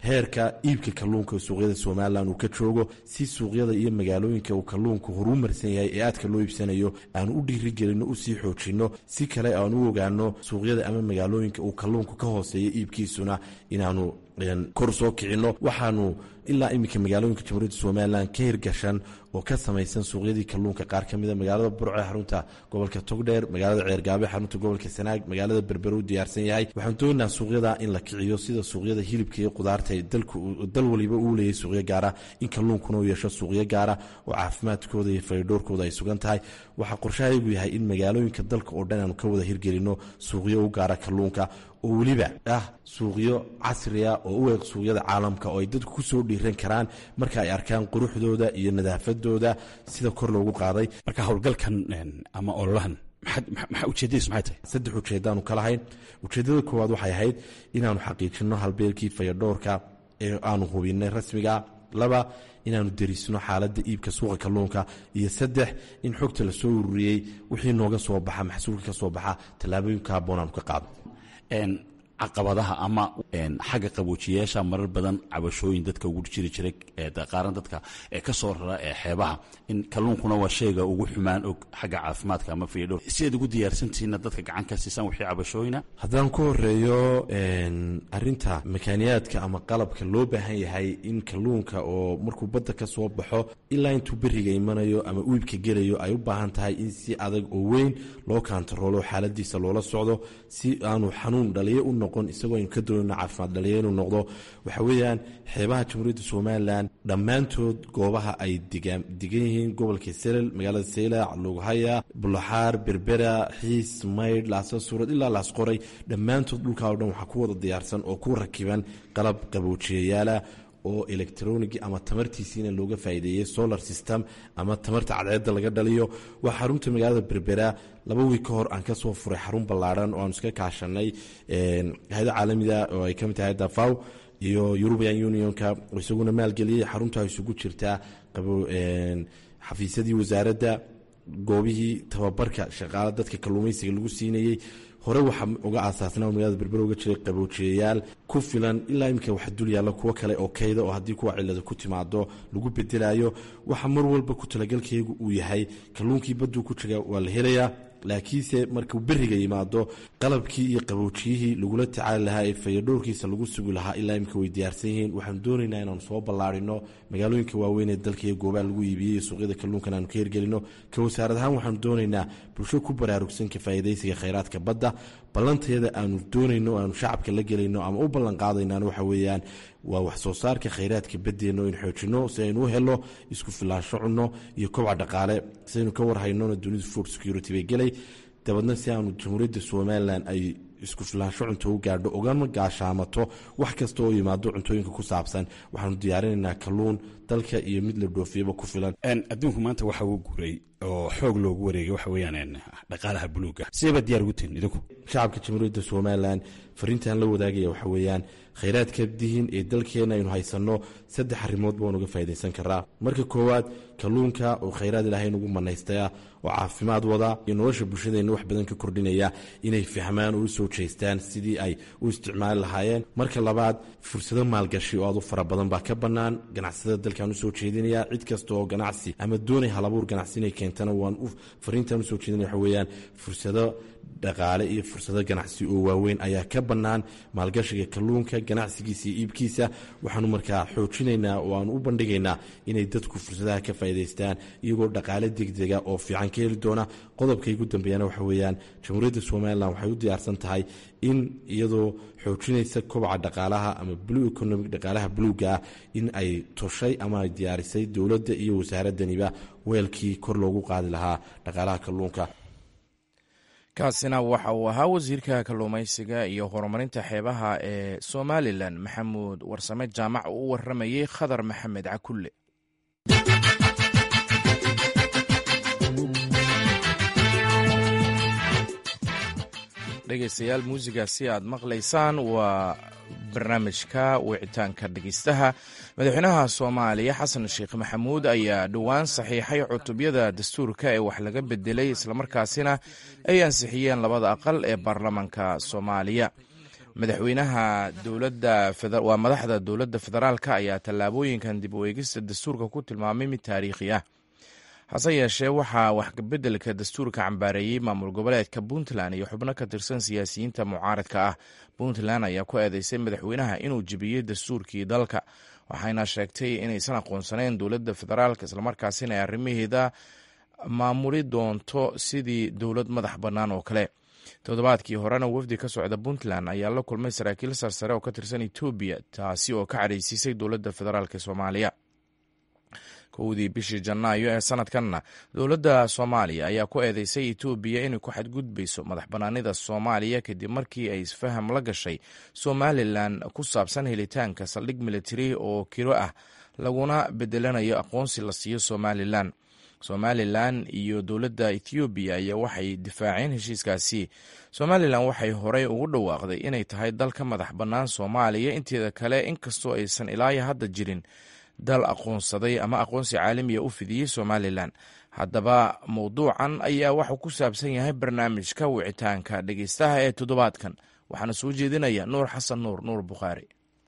heerka iibka kalluunka suuqyada somalilan uu ka joogo si suuqyada iyo magaalooyinka uu kalluunku horuu marsan yahay ee aadka loo iibsanayo aanu u dhiirigelino usii xoojinno si kale aan u ogaano suuqyada ama magaalooyinka uu kalluunku ka hooseeya iibkiisuna inaanu kor soo kicino. waxaanu ilaa iminka magaalooyinka jamhuuriyadda somalilan ka hirgashan oo ka samaysan suuqyadii kalluunka qaar ka mida magaalada burco ee xarunta gobolka togdheer, magaalada ceergaabe xarunta gobolka sanaag, magaalada berbere u diyaarsan yahay. waxaan doonaynaa suuqyada in la kiciyo sida suuqyada hilibka iyo qudaarta dal waliba uu leeyahay suuqyo gaara, in kalluunkuna uu yeesho suuqyo gaara oo caafimaadkooda iyo fayadhoorkooda ay sugan tahay. waxaa qorshahaygu yahay in magaalooyinka dalka oo dhan aanu ka wada hirgelino suuqyo u gaara kalluunka oo weliba suuqyo casriya oo u eeg suuqyada caalamka oo ay dadku ku soo dhiiran karaan marka ay arkaan quruxdooda iyo nadaafadooda sida kor loogu qaaday. marka howlgalkan ama ololahan maxaa ujeedadiisu maxay tahay? 3 ujeedaanu ka lahayn. ujeedada koowaad waxay ahayd inaanu xaqiijino halbeelkii fayadhoorka ee aanu hubinay rasmiga. 2 inaanu derisno xaaladda iibka suuqa kalluunka. iyo 3 in xogta la soo ururiyey wixii nooga soo baxa maxsuulka ka soo baxa tallaabooyinka habboon aanu ka qaado. caqabadaha ama xagga qaboojiyayaasha marar badan cabashooyin dadka ugu jiri jiray qaaran dadka ka soo rara xeebaha in kalluunkuna waa shayga ugu xumaan og xagga caafimaadka ama fayadhow. sideed ugu diyaarsantihiinna dadka gacan ka siisaan wixii cabashooyina? haddaan ku horeeyo arinta makaaniyaadka ama qalabka loo baahan yahay in kalluunka oo markuu badda ka soo baxo ilaa intuu beriga imanayo ama uibka gelayo ay u baahan tahay in si adag oo weyn loo kaantaroolo xaaladiisa loola socdo si aanu xanuun dhaliyo u noqon isagoo aynu ka doonayno caafimaad dhaliyo inuu noqdo. waxa weeyaan xeebaha jamhuuriyadda somalilan dhammaantood goobaha ay degan yihiin gobolka selel, magaalada seylac, lughaya, bulaxaar, berbera, xiis, maydh, laasa suurad ilaa laasqoray, dhammaantood dhulkaa o dhan waxaa ku wada diyaarsan oo ku rakiban qalab qaboojiyayaala oo electronigi ama tamartiisiina looga faa'iideeyey solar system ama tamarta cadceedda laga dhaliyo. waa xarunta magaalada berbera 2 wiig ka hor aan ka soo furay xarun ballaadhan oo aan iska kaashanay hay'ada caalamiga oo ay ka mid tahay dafaw iyo European Unionka oo isaguna maalgeliyey. xarunta isugu jirtaa xafiisyadii wasaaradda, goobihii tababarka shaqaale dadka kalluumaysiga lagu siinayey. hore waxaa uga aasaasnaa magaalada berbera uga jiray qaboojiyayaal ku filan ilaa iminka waxa dul yaalla kuwo kale oo kayda oo haddii kuwa cilada ku timaado lagu bedelayo. waxa mar walba ku talagalkaygu uu yahay kalluunkii badduu ku jiga waa la helayaa, laakiinse markuu beriga yimaado qalabkii iyo qaboojiyihii lagula tacaali lahaa ee fayadhoorkiisa lagu sugi lahaa ilaa imika way diyaarsan yihiin. waxaanu doonaynaa inaanu soo ballaarino magaalooyinka waaweyn ee dalka iyo goobaha lagu iibiyey suuqyada kalluunkan aanu ka hirgelino. ka wasaarad ahaan waxaanu doonaynaa bulsho ku baraarugsan ka faa'iidaysiga khayraadka badda. ballanteeda aanu doonayno aanu shacabka la gelayno ama u ballan qaadaynaan waxa weeyaan waa wax soo saarka khayraadka baddeenno in xoojinno si aynu u helno isku filaansho cunno iyo kobca dhaqaale. si aynu ka warhaynona dunidu food security bay gelay dabadna si aanu jamhuuriyadda somalilan ay isku filaansho cunto u gaadho ogama gaashaamato wax kasta oo yimaado cuntooyinka ku saabsan. waxaanu diyaarinaynaa kalluun dalka iyo mid la dhoofiyaba ku filan. adduunku maanta waxa uu guuray oo xoog loogu wareegay waxa weeyaan dhaqaalaha buluuga. sidee baad diyaar ugu tihiin idinku? shacabka jamhuuriyadda somalilan fariintaan la wadaagaya waxa weeyaan khayraadka dihin ee dalkeena aynu haysanno 3 arrimood baan uga faa'iidaysan karaa. marka koowaad kalluunka oo khayraad ilaahay nagu manaystaya oo caafimaad wada iyo nolosha bulshadeenna wax badan ka kordhinaya inay fahmaan oo u soo jeestaan sidii ay u isticmaali lahaayeen. marka labaad fursado maalgashi oo aad u fara badan baa ka bannaan ganacsatada dalkan u soo jeedinaya. cid kasta oo ganacsi ama doonay halabuur ganacsi inay keentana waan fariintaan u soo jeedinaya waxa weeyaan fursado dhaqaale iyo fursado ganacsi oo waaweyn ayaa ka bannaan maalgashiga kalluunka ganacsigiisa iyo iibkiisa. waxaanu markaa xoojinaynaa oo aanu u bandhigaynaa inay dadku fursadaha ka faa'iidaystaan iyagoo dhaqaale degdega oo fiican ka heli doona. qodobka ugu dambeeyana waxa weeyaan jamhuuriyadda somalilan waxay u diyaarsan tahay in iyadoo xoojinaysa kobaca dhaqaalaha ama blue economic dhaqaalaha buluuga ah in ay toshay ama ay diyaarisay dowladda iyo wasaaradaniba weelkii kor loogu qaadi lahaa dhaqaalaha kalluunka. kaasina waxa uu ahaa wasiirka kalluumaysiga iyo horumarinta xeebaha ee somalilan maxamuud warsame jaamac oo u waramayey khadar maxamed cakulle. dhegeystayaal muusigaasi aad maqlaysaan waa barnaamijka wicitaanka dhegeystaha. madaxweynaha soomaaliya xasan sheekh maxamuud ayaa dhowaan saxiixay cutubyada dastuurka ee wax laga bedelay islamarkaasina ay ansixiyeen labada aqal ee baarlamaanka soomaaliya. waa madaxda dowladda federaalka ayaa tallaabooyinkan dib u eegista dastuurka ku tilmaamay mid taariikhi ah. hase yeeshee waxaa waxbedelka dastuurka cambaareeyey maamul goboleedka puntland iyo xubno ka tirsan siyaasiyiinta mucaaradka ah. puntland ayaa ku eedeysay madaxweynaha inuu jebiyey dastuurkii dalka, waxayna sheegtay inaysan aqoonsanayn dowladda federaalka islamarkaasina ay arrimaheeda maamuli doonto sidii dowlad madax bannaan oo kale. toddobaadkii horena wafdi ka socda puntland ayaa la kulmay saraakiil sarsare oo ka tirsan etoobiya, taasi oo ka cadhaysiisay dowladda federaalk soomaaliya. kowdii bishii janaayo ee sanadkanna dowladda soomaaliya ayaa ku eedeysay etoobiya inay ku xadgudbayso madax bannaanida soomaaliya kadib markii ay isfaham la gashay somalilan ku saabsan helitaanka saldhig militari oo kiro ah laguna bedelanayo aqoonsi la siiyo somalilan iyo dowladda ethoobiya ayaa waxay difaaceen heshiiskaasi. somalilan waxay horey ugu dhawaaqday inay tahay dal ka madax bannaan soomaaliya inteeda kale, inkastoo aysan ilaa hadda jirin dal aqoonsaday ama aqoonsi caalamiya u fidiyey somalilan. haddaba mowduucan ayaa waxuu ku saabsan yahay barnaamijka wicitaanka dhegeystaha ee toddobaadkan, waxaana soo jeedinaya nuur xasan nuur bukhaari.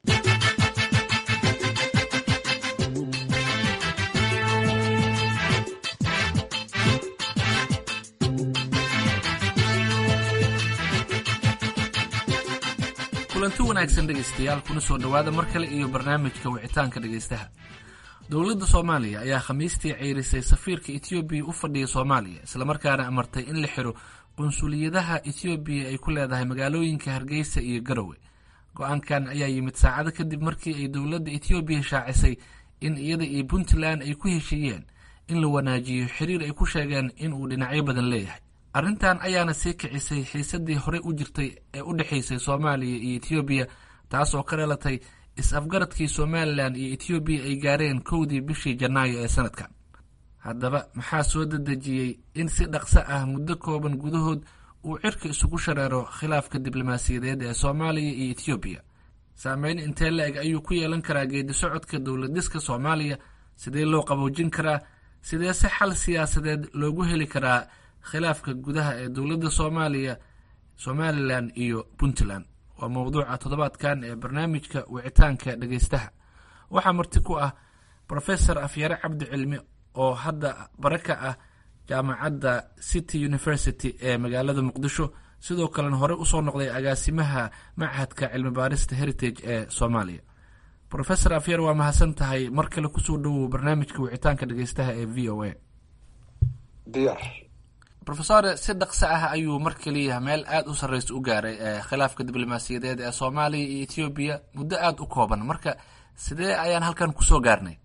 kulanti wanaagsan dhegaystayaal, kuna soo dhowaada mar kale iyo barnaamijka wicitaanka dhegaystaha. dowladda soomaaliya ayaa khamiistii ceyrisay safiirka etoobiya u fadhiya soomaaliya, islamarkaana amartay in la xiro qunsuliyadaha etoobiya ay ku leedahay magaalooyinka hargeysa iyo garowe. go-aankan ayaa yimid saacado kadib markii ay dowladda etoobiya shaacisay in iyada iyo puntland ay ku heshiiyeen in la wanaajiyo xiriir ay ku sheegeen in uu dhinacyo badan leeyahay. arrintan ayaana sii kicisay xiisadii horey u jirtay ee u dhexaysay soomaaliya iyo etoobiya, taasoo ka dhalatay is-afgaradkii somalilan iyo etoobiya ay gaareen kowdii bishii janaayo ee sanadkan. haddaba maxaa soo dedejiyey in si dhaqso ah muddo kooban gudahood uu cirka isugu shareero khilaafka diblomaasiyadeed ee soomaaliya iyo etoobiya? saameyn intee la-eg ayuu ku yeelan karaa geedi socodka dowladiska soomaaliya? sidee loo qaboojin karaa? sidee si xal siyaasadeed loogu heli karaa khilaafka gudaha ee dowladda soomaaliya, somalilan iyo puntland? waa mowduuca toddobaadkan ee barnaamijka wicitaanka dhegaystaha. waxaa marti ku ah professor afyare cabdi cilmi oo hadda bare ka ah jaamacadda city university ee magaalada muqdisho, sidoo kalena horey usoo noqday agaasimaha machadka cilmi baarista heritage ee soomaaliya. professor afyare, waa mahadsan tahay, mar kale kusoo dhowow barnaamijka wicitaanka dhegaystaha ee v o a. profesore, si dhaqso ah ayuu mar keliya meel aada u sarreysa u gaaray khilaafka diblomaasiyadeed ee soomaaliya iyo etoobiya muddo aada u kooban. marka sidee ayaan halkan kusoo gaarnay?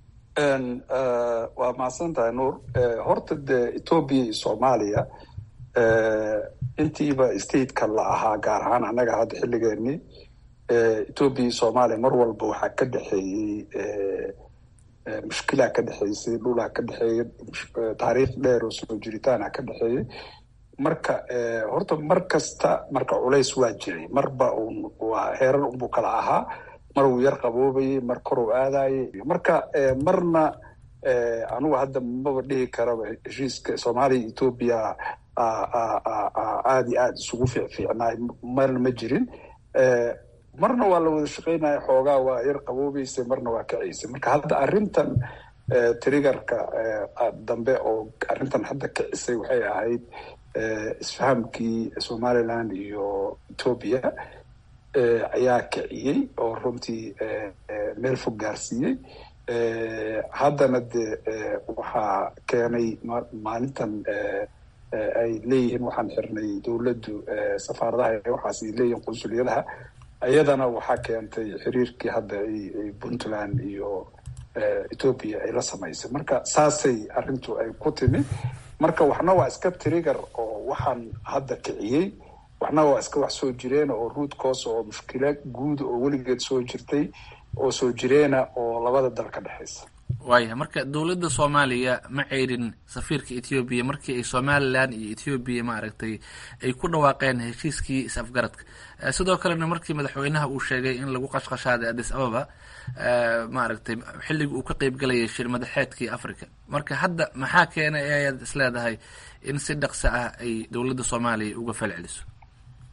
waa mahadsan tahay nuur. horta dee etoobiya iyo soomaaliya intiiba stateka la ahaa, gaar ahaan annaga hadda xilligeenii etoobiya iyo soomaaliya mar walba waxaa ka dhexeeyey mushkilaa ka dhexeysay, dhulaa ka dhexeeyay, taariikh dheer oo soo jiritaana ka dhexeeyey. marka horta mar kasta marka culays waa jiray, marba waa heerar unbuu kala ahaa, mar uu yar qaboobayey, mar kor uu aadayey. marka marna anugu hadda maba dhihi karaba heshiiska soomaaliya etoobiya aada iyo aada isugu fiicnaay, marna ma jirin. marna waa la wada shaqeynaya, xoogaa waa yar qaboobeysay, marna waa kaceysay. marka hadda arrintan triggerka dambe oo arrintan hadda kicisay waxay ahayd isfahamkii somaliland iyo etoobiya ayaa kiciyey oo runtii meel fog gaarsiiyey. haddana de waxaa keenay maalintan ay leeyihiin waxaan xirnay dowladdu safaaradaha waxaas ay leeyihiin qunsuliyadaha, iyadana waxaa keentay xiriirkii hadda ay puntland iyo etoobiya ay la samaysay. marka saasay arrintu ay ku timi. marka waxna waa iska trigger oo waxaan hadda kiciyey, waxna waa iska wax soo jireena oo root cause oo mushkila guud oo weligeed soo jirtay oo soo jireena oo labada dal ka dhexaysa. waaya, marka dowladda soomaaliya ma ceyrin safiirka etoobiya markii ay somalilan iyo etoobiya maaragtay ay ku dhawaaqeen heshiiskii is-afgaradka. sidoo kalena markii madaxweynaha uu sheegay in lagu qashqashaaday addis ababa maaragtay xilligii uu ka qeybgalayay shir madaxeedkii africa. marka hadda maxaa keenay ayaad isleedahay in si dhaqso ah ay dowladda soomaaliya uga falceliso?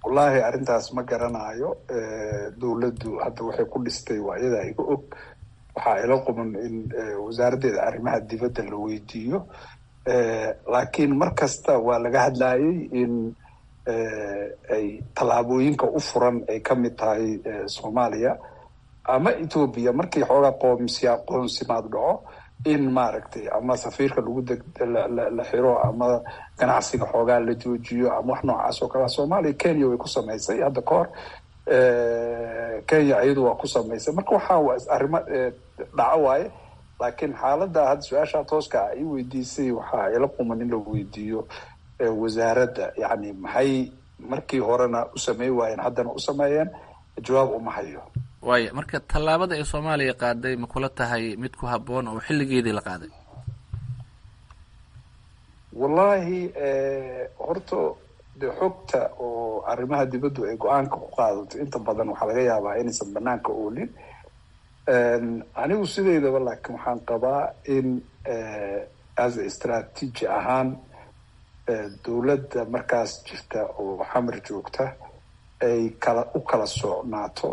wallaahi arrintaas ma garanayo. Dowladdu hadda waxay ku dhistay waa iyada iga og. waxaa ila quman in wasaaraddeeda arrimaha dibadda la weydiiyo. Laakiin mar kasta waa laga hadlayay in ay tallaabooyinka u furan ay ka mid tahay Soomaaliya ama Ethiopia markii xoogaa qoonsimaad dhaco in maaragtay ama safiirka la xiro ama ganacsiga xoogaa la joojiyo ama wax noocaas oo kale. Soomaaliya Kenya way ku samaysay hadda ka hor. Kenya iyadu waa ku samaysay. Marka waxaa waa arrimo dhaco waaye. laakiin xaaladda hadda su-aashaa tooska ay weydiisay waxaa ila quman in la weydiiyo wasaaradda, yacni maxay markii horena u sameey waayeen haddana u sameeyeen, jawaab uma hayo. waaya marka tallaabada ay Soomaaliya qaaday ma kula tahay mid ku habboon oo xilligeedii la qaaday? wallaahi horta de xogta oo arrimaha dibaddu ay go-aanka ku qaadato inta badan waxaa laga yaabaa inaysan banaanka oolin. anigu sideydaba laakiin waxaan qabaa in as a strategy ahaan dowladda markaas jirta oo xamar joogta ay u kala socnaato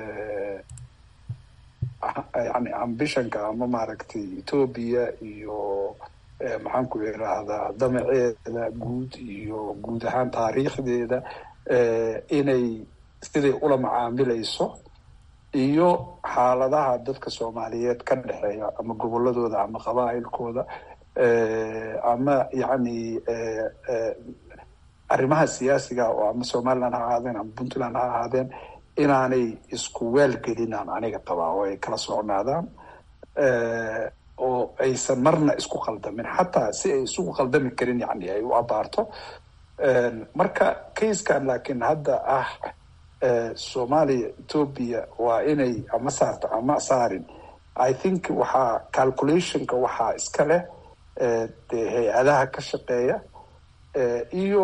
yani ambitionka ama maaragtay Ethiopia iyo maxaan ku yiraahdaa damaceeda guud iyo guud ahaan taariikhdeeda inay siday ula macaamilayso iyo xaaladaha dadka Soomaaliyeed ka dhexeeya ama goboladooda ama qabaa'ilkooda ama yacni arrimaha siyaasiga oo ama Somaliland ha ahaadeen ama Puntland ha ahaadeen inaanay isku weelgelinaan aniga qabaa oo ay kala socnaadaan oo aysan marna isku qaldamin xataa si ay isugu qaldami karin yacni ay u abaarto. marka kayskan laakiin hadda Soomaaliya Ethiopia waa inay ama saarto ama saarin. I think waxaa calculationka waxaa iska leh hay-adaha ka shaqeeya iyo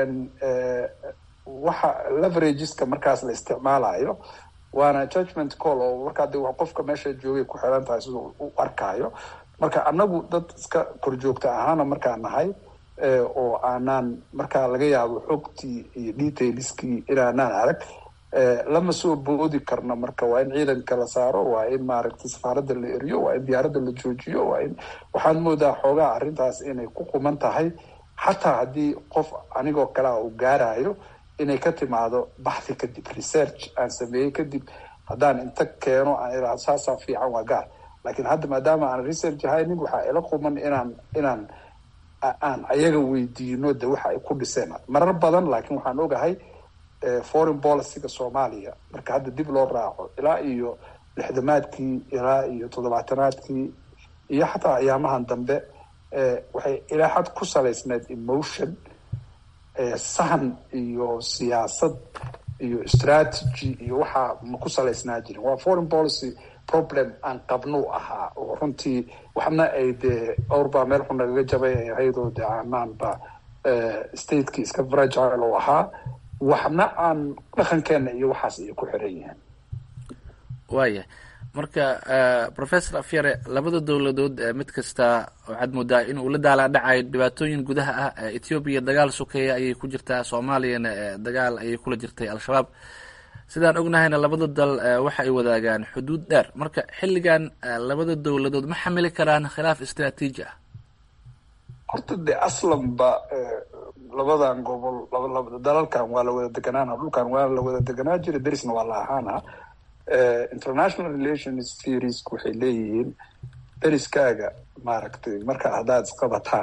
waxa leverageska markaas la isticmaalayo waana judgment call oo markaa de qofka meesha joogay ku xiran tahay siduu u arkaayo. marka anagu dad iska korjoogta ahaana markaa nahay oo aanaan markaa laga yaabo xogtii iyo detailskii inaanaan arag lama soo boodi karno. marka waa in ciidanka la saaro, waa in maaragtay safaaradda la eriyo, waa in diyaaradda la joojiyo, waa in waxaad moodaa xoogaa arrintaas inay ku quman tahay xataa haddii qof anigoo kalea uu gaarayo inay ka timaado baxthi kadib research aan sameeyey kadib haddaan inta keeno aan iraado saasaa fiican waa gaar. laakiin hadda maadaama aan research haynin waxaa ila quman inaan aan ayaga weydiino de waxa ay ku dhiseen marar badan. laakiin waxaan ogahay foreign policyga Soomaaliya marka hadda dib loo raaco ilaa iyo 60maadkii ilaa iyo 70aadkii iyo xataa ayaamahan dambe waxay ilaa xad ku salaysneed emotion, sahan iyo siyaasad iyo strategy iyo waxaa ma ku salaysnaa jirin. waa foreign policy problem aan qabno ahaa oo runtii waxna ay dee awrbaa meel xun nagaga jabay ay ahayd oo de aanaanba stateki iska fragile oo ahaa, waxna aan dhaqankeena iyo waxaas ay ku xiran yihiin. waaya marka professor Afyare, labada dowladood mid kasta waxaad moodaa in uu la daalaadhacayo dhibaatooyin gudaha ah. Ethiopia dagaal sokeeya ayay ku jirtaa, Soomaaliyana dagaal ayay kula jirtay al-shabaab. sidaan ognahayna labada dal waxa ay wadaagaan xuduud dheer. marka xilligan labada dowladood ma xamili karaan khilaaf istiraatiiji ah? horta de aslanba labadan gobol dalalkan waa la wada deganaana, dhulkan waa la wada deganaa jira, derisna waa la ahaana. international relations theories waxay leeyihiin deriskaaga maaragtay marka haddaad isqabataan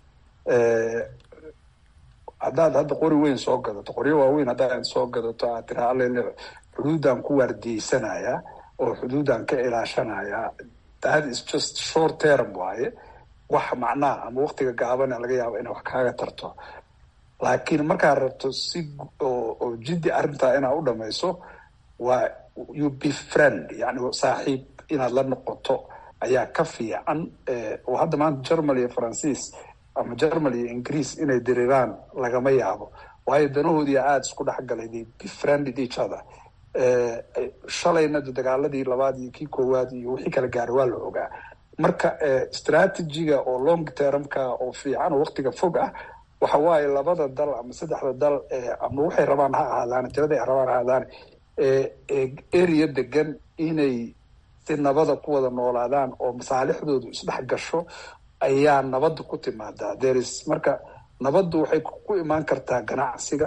haddaad hadda qori weyn soo gadato, qoryo waaweyn haddaad soo gadato aad tiraa alle xuduudan ku waardiyeysanaya oo xuduudan ka ilaashanaya, that is just short term waaye. wax macnaa ama waqtiga gaabana laga yaabo inay wax kaaga tarto. laakiin markaad rabto si oo jiddi arrintaa inaad u dhamayso waa you be friend, yani saaxiib inaad la noqoto ayaa ka fiican. oo hadda maanta Germany iyo Faransiis ama Germany iyo Ingiriis inay diriraan lagama yaabo, waayo danahoodii aada isku dhexgalay, they befriended each other. shalayna dagaaladii labaad iyo kii koowaad iyo wixii kala gaaray waa la ogaa. marka strategiga oo long termka oo fiican oo waqtiga fog ah waxa waaye labada dal ama saddexda dal ama waxay rabaan ha ahaadaan tirada ay rabaan ha ahaadaan area degan inay si nabada ku wada noolaadaan oo masaalixdoodu isdhex gasho ayaa nabadda ku timaadaa deris marka nabaddu waxay ku imaan kartaa ganacsiga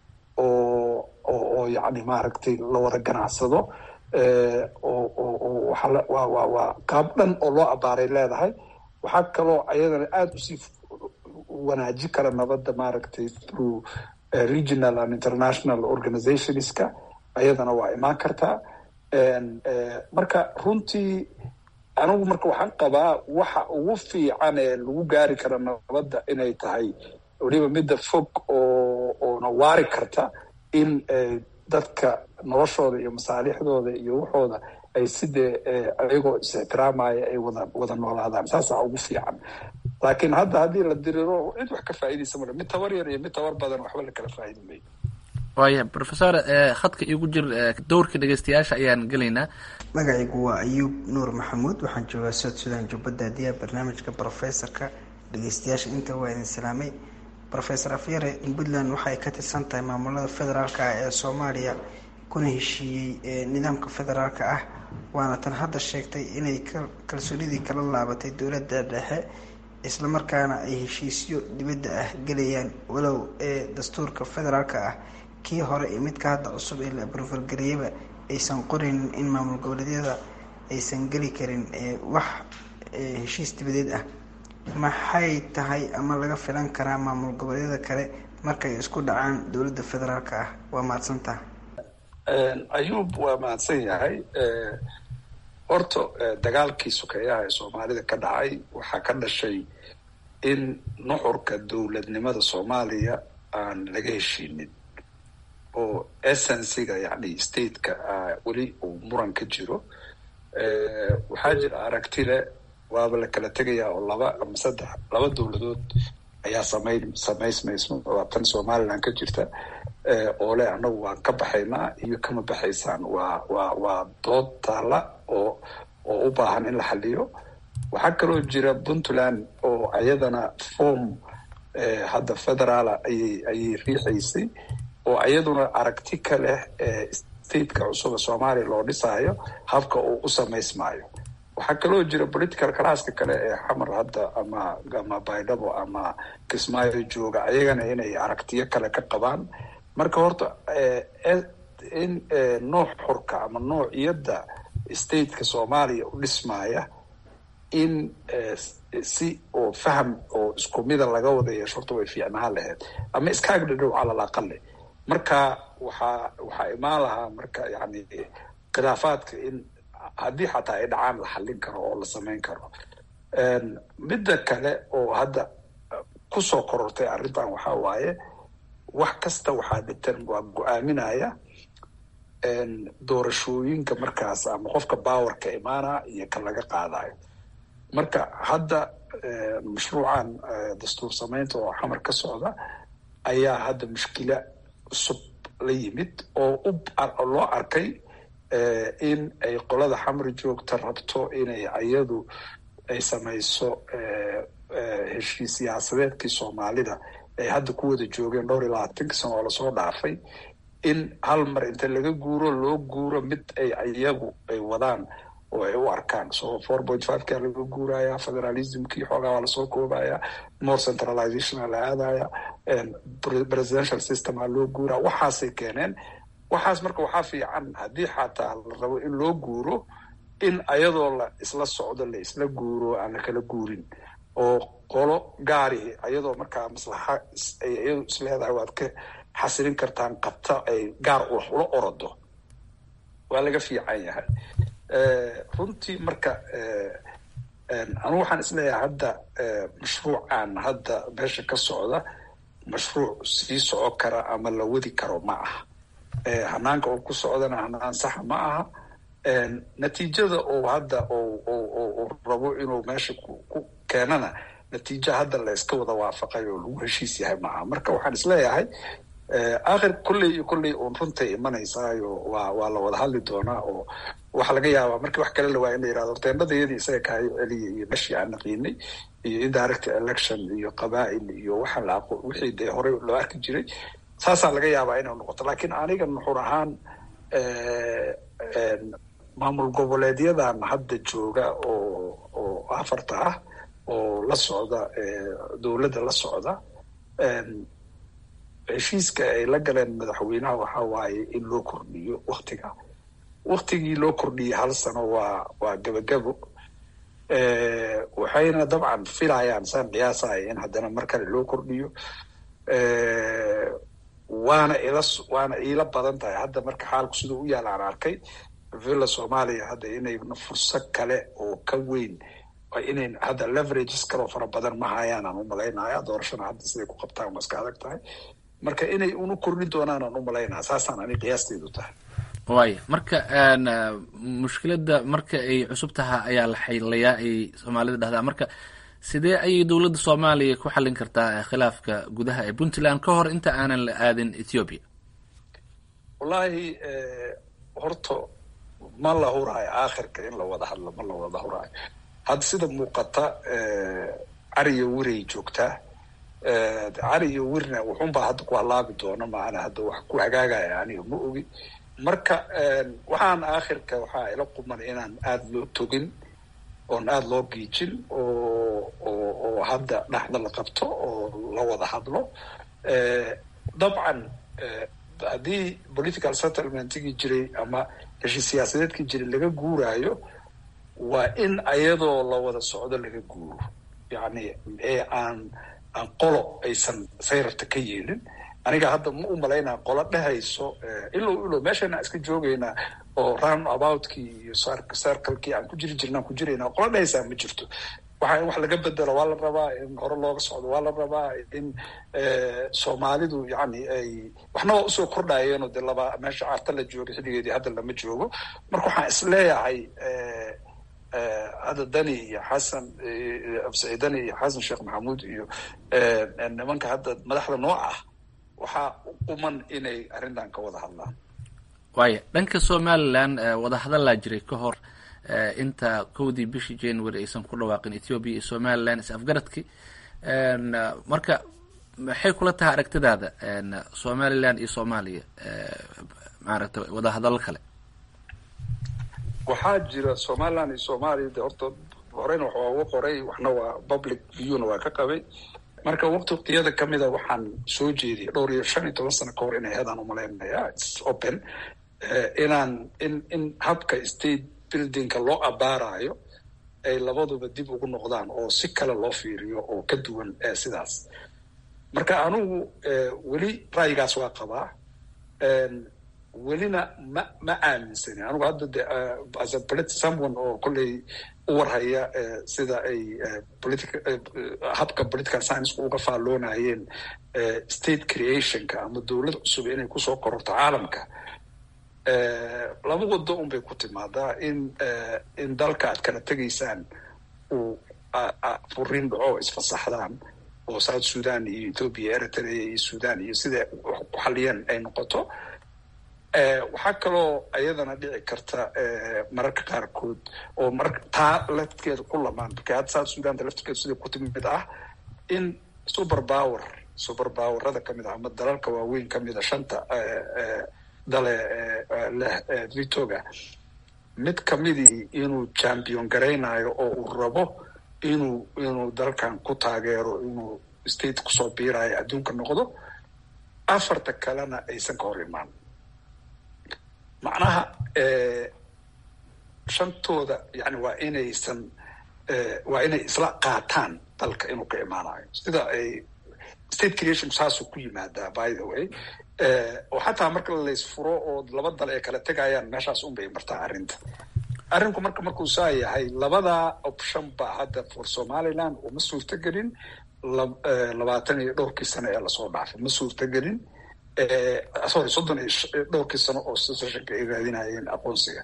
oo yacni maaragtay la wada ganacsado waa qaab dhan oo loo abaaray leedahay. waxaa kaloo ayadana aada usii wanaaji kara nabadda maaragtay through regional and international organizationska ayadana waa imaan kartaa. marka runtii anigu marka waxaan qabaa waxa ugu fiican ee lagu gaari kara nabadda inay tahay weliba midda fog oona waari karta in dadka noloshooda iyo masaalixdooda iyo waxooda ay sidee ayagoo is-ixtiraamaya ay wada noolaadaan. saasaa ugu fiican. laakiin hadda haddii la diriro cid wax ka faa'iidaysa male, mid tabar yar iyo mid tabar badan waxba la kala faa'idi mayo. waaya professor khadka igu jir dowrka dhegeystayaasha ayaan gelaynaa. magacaygu waa ayuub nuur maxamuud, waxaan joogaa south sudan jubbadda hadiya barnaamijka professorka dhegeystayaasha inta waa idin salaamay. professor afyare, in puntland waxay ka tirsan tahay maamulada federaalka ah ee soomaaliya kuna heshiiyey nidaamka federaalka ah, waana tan hadda sheegtay inay kalsoonidii kala laabatay dowladda dhexe islamarkaana ay heshiisyo dibadda ah gelayaan, walow dastuurka federaalka ah kii hore iyo midka hadda cusub ee la abrofalgariyaba aysan qoraynin in maamul goboleedyada aysan geli karin wax heshiis dibadeed ah. maxay tahay ama laga filan karaa maamul goboleedyada kale markay isku dhacaan dowladda federaalka ah? waa mahadsantaha. ayuub waa mahadsan yahay. horta dagaalkii sukeeyaha ee soomaalida ka dhacay waxaa ka dhashay in nuxurka dowladnimada soomaaliya aan laga heshiinin oo essensiga yacni stateka weli uu muran ka jiro. waxaa jira aragti leh waaba la kala tegayaa oo laba dowladood ayaa samaysmayso waa tan somaliland ka jirta oo leh annagu waan ka baxaynaa iyo kama baxaysaan. waa dood taala oo u baahan in la xaliyo. waxaa kaloo jira puntland oo ayadana form hadda federaala ayay riixaysay oo ayaduna aragti ka leh stateka cusuba soomaaliya loo dhisaayo habka uu u samaysmaayo. waxaa kaloo jira political classka kale ee xamar hadda ama baydhabo ama kismaayo jooga ayagana inay aragtiyo kale ka qabaan. marka horta in nooc xurka ama noociyadda stateka soomaaliya u dhismaaya in si oo faham oo isku mida laga wada yeesho horta way fiicnaan lahayd ama iskaag dhadhow calal aqale. marka waxaa imaan lahaa marka yani khilaafaadka in haddii xataa ay dhacaan la xallin karo oo la samayn karo. midda kale oo hadda kusoo korortay arrintan waxaa waaye wax kasta waxaa dhitan waa go-aaminaya doorashooyinka markaas ama qofka bawarka imaana iyo kan laga qaadayo. marka hadda mashruucan dastuur samaynta oo xamar ka socda ayaa hadda mushkila cusub la yimid oo loo arkay in ay qolada xamar joogta rabto inay iyadu ay samayso heshiis siyaasadeedkii soomaalida ay hadda ku wada joogeen dhowr iyo 20 sano oo lasoo dhaafay in hal mar inta laga guuro loo guuro mid ay iyagu ay wadaan oo ay u arkaan. so 4.5 ka laga guuraya, federalismkii xoogaa waa lasoo koobaya, more centralization la aadaya, presidential system loo guura. waxaasay keeneen. waxaas marka waxaa fiican haddii xataa la rabo in loo guuro in ayadoo la isla socdo la isla guuro aan la kala guurin oo qolo gaari ayadoo markaa maslaxa ay iyadu isleedahay waad ka xasilin kartaan qabta ay gaar wax ula orodo waa laga fiican yahay. runtii marka anigu waxaan isleeyahay hadda mashruucan hadda meesha ka socda mashruuc sii soco kara ama la wadi karo ma aha. hanaanka oo ku socdana hanaan saxa ma aha. natiijada oo hadda oo rabo inuu meesha ku keenana natiijo hadda la iska wada waafaqay oo lagu heshiis yahay ma aha. marka waxaan isleeyahay aakhir kulley iyo kulley uun runtay imanaysaayo waa la wada hadli doonaa oo waxaa laga yaabaa markii wax kale la waa in la yirahdo teendhadayadii isaga kaayo celiya iyo meshii aan naqiinay iyo indirect election iyo qabaa'il iyo waxaan la aqo wixii dee horey loo arki jiray saasaa laga yaabaa inay noqoto laakiin aniga nuxur ahaan maamul goboleedyadan hadda jooga oo afarta ah oo la socda dowladda la socda heshiiska ay la galeen madaxweynaha waxaa waaye in loo kordhiyo waktigii loo kordhiyey 1 sano waa gabagabo waxayna dabcan filayaan saan qiyaasaya in haddana mar kale loo kordhiyo waana iila badan tahay hadda marka xaalku siduu u yaala aan arkay villa Soomaaliya hadda inay fursad kale oo ka weyn inay hadda leverages kaloo fara badan ma hayaan aan u malaynaya doorashada hadda siday ku qabtaan waa iska adag tahay marka inay unu kordhin doonaan aan u malaynaya saasaan ani qiyaasteedu tahay waaya marka mushkiladda marka ay cusub tahay ayaa la xaylayaa ay soomaalida dhahdaa marka sidee ayay dowladda Soomaaliya ku xallin kartaa khilaafka gudaha ee Puntland ka hor inta aanan la aadin Ethiopia wallahi horto ma la huraayo aakhirka in la wada hadlo ma la wada huraayo hadda sida muuqata cariyo wiray joogtaa cariyo wirna wuxuunbaa hadda ku halaabi doona maana hadda wax ku hagaagaya aniga ma ogi marka waxaan aakhirka waxaa ila quman inaan aada loo togin oon aada loo giijin oo hadda dhaxda la qabto oo la wada hadlo dabcan haddii political settlementkii jiray ama heshii siyaasadeedkii jiray laga guuraayo waa in ayadoo la wada socdo laga guuro yacni aan qolo aysan sayrarta ka yeelin aniga hadda ma u malaynaa qolo dhehayso ilow meeshana iska joogaynaa oo round aboutkii iyo circlekii aan ku jiri jirnaan ku jiraynaa qolo dhehaysaa ma jirto waxaa in wax laga bedelo waa la rabaa in hore looga socdo waa la rabaa in soomaalidu yani ay waxna waa usoo kordhayeenoo dee meesha carta la jooga xilligeedii hadda lama joogo marka waxaan isleeyahay hadda dani iyo xasan absaciid dani iyo xasan sheekh maxamuud iyo nimanka hadda madaxda nooc ah waxaa uman inay arrintan ka wada hadlaan waaya dhanka Somaliland wada hadallaa jiray ka hor inta 1 bishii January aysan ku dhawaaqin Ethiopia iyo Somaliland is afgaradki marka maxay kula tahay aragtidaada Somaliland iyo Soomaaliya maaragtay wada hadal kale waxaa jira Somaliland iyo Soomaaliya de horta horeyna waxaa uga qoray waxna waa public viewna waa ka qabay marka waqtiyada kamida waxaan soo jeediyay dhowr iyo 15 sano ka hor inay heedaan u malaynaya it's open in habka state buildingka loo abaarayo ay labaduba dib ugu noqdaan oo si kale loo fiiriyo oo ka duwan sidaas marka anugu weli ra'yigaas waa qabaa welina ma aaminsani anugu hadda de as a someone oo kolley u warhaya sida ay habka political science uga faalloonayeen state creationka ama dowlad cusub inay kusoo kororto caalamka laba wado un bay ku timaadaa in dalka aad kala tegaysaan uu furin dhaco isfasaxdaan oo South Sudan iyo Ethiopia Eritrea iyo Sudan iyo sida wax ku xaliyeen ay noqoto waxaa kaloo ayadana dhici karta mararka qaarkood oo taa lafteeda ku lamaan marka hadda South Sudan lafteeda sida ku timid ah in superpowerada kamid ah ama dalalka waaweyn kamid ah shanta dale leh Victoria mid kamidii inuu champion garaynayo oo uu rabo inuu dalkan ku taageero inuu state kusoo biirayo adduunka noqdo afarta kalena aysan ka hor imaan macnaha shantooda yani waa inay isla qaataan dalka inuu ka imaanayo sida ay state creation saasuu ku yimaadaa by the way oo xataa marka laysfuro oo laba dal ay kala tegayaan meeshaas un bay martaa arrinku markuu saa yahay labadaa option ba hadda for Somaliland uma suurtagelin 20 iyo dhowrkii sano ee lasoo dhaafay ma suurtagelin 30 iyo dhowrkii sano oo sessionka ay raadinayeen aqoonsiga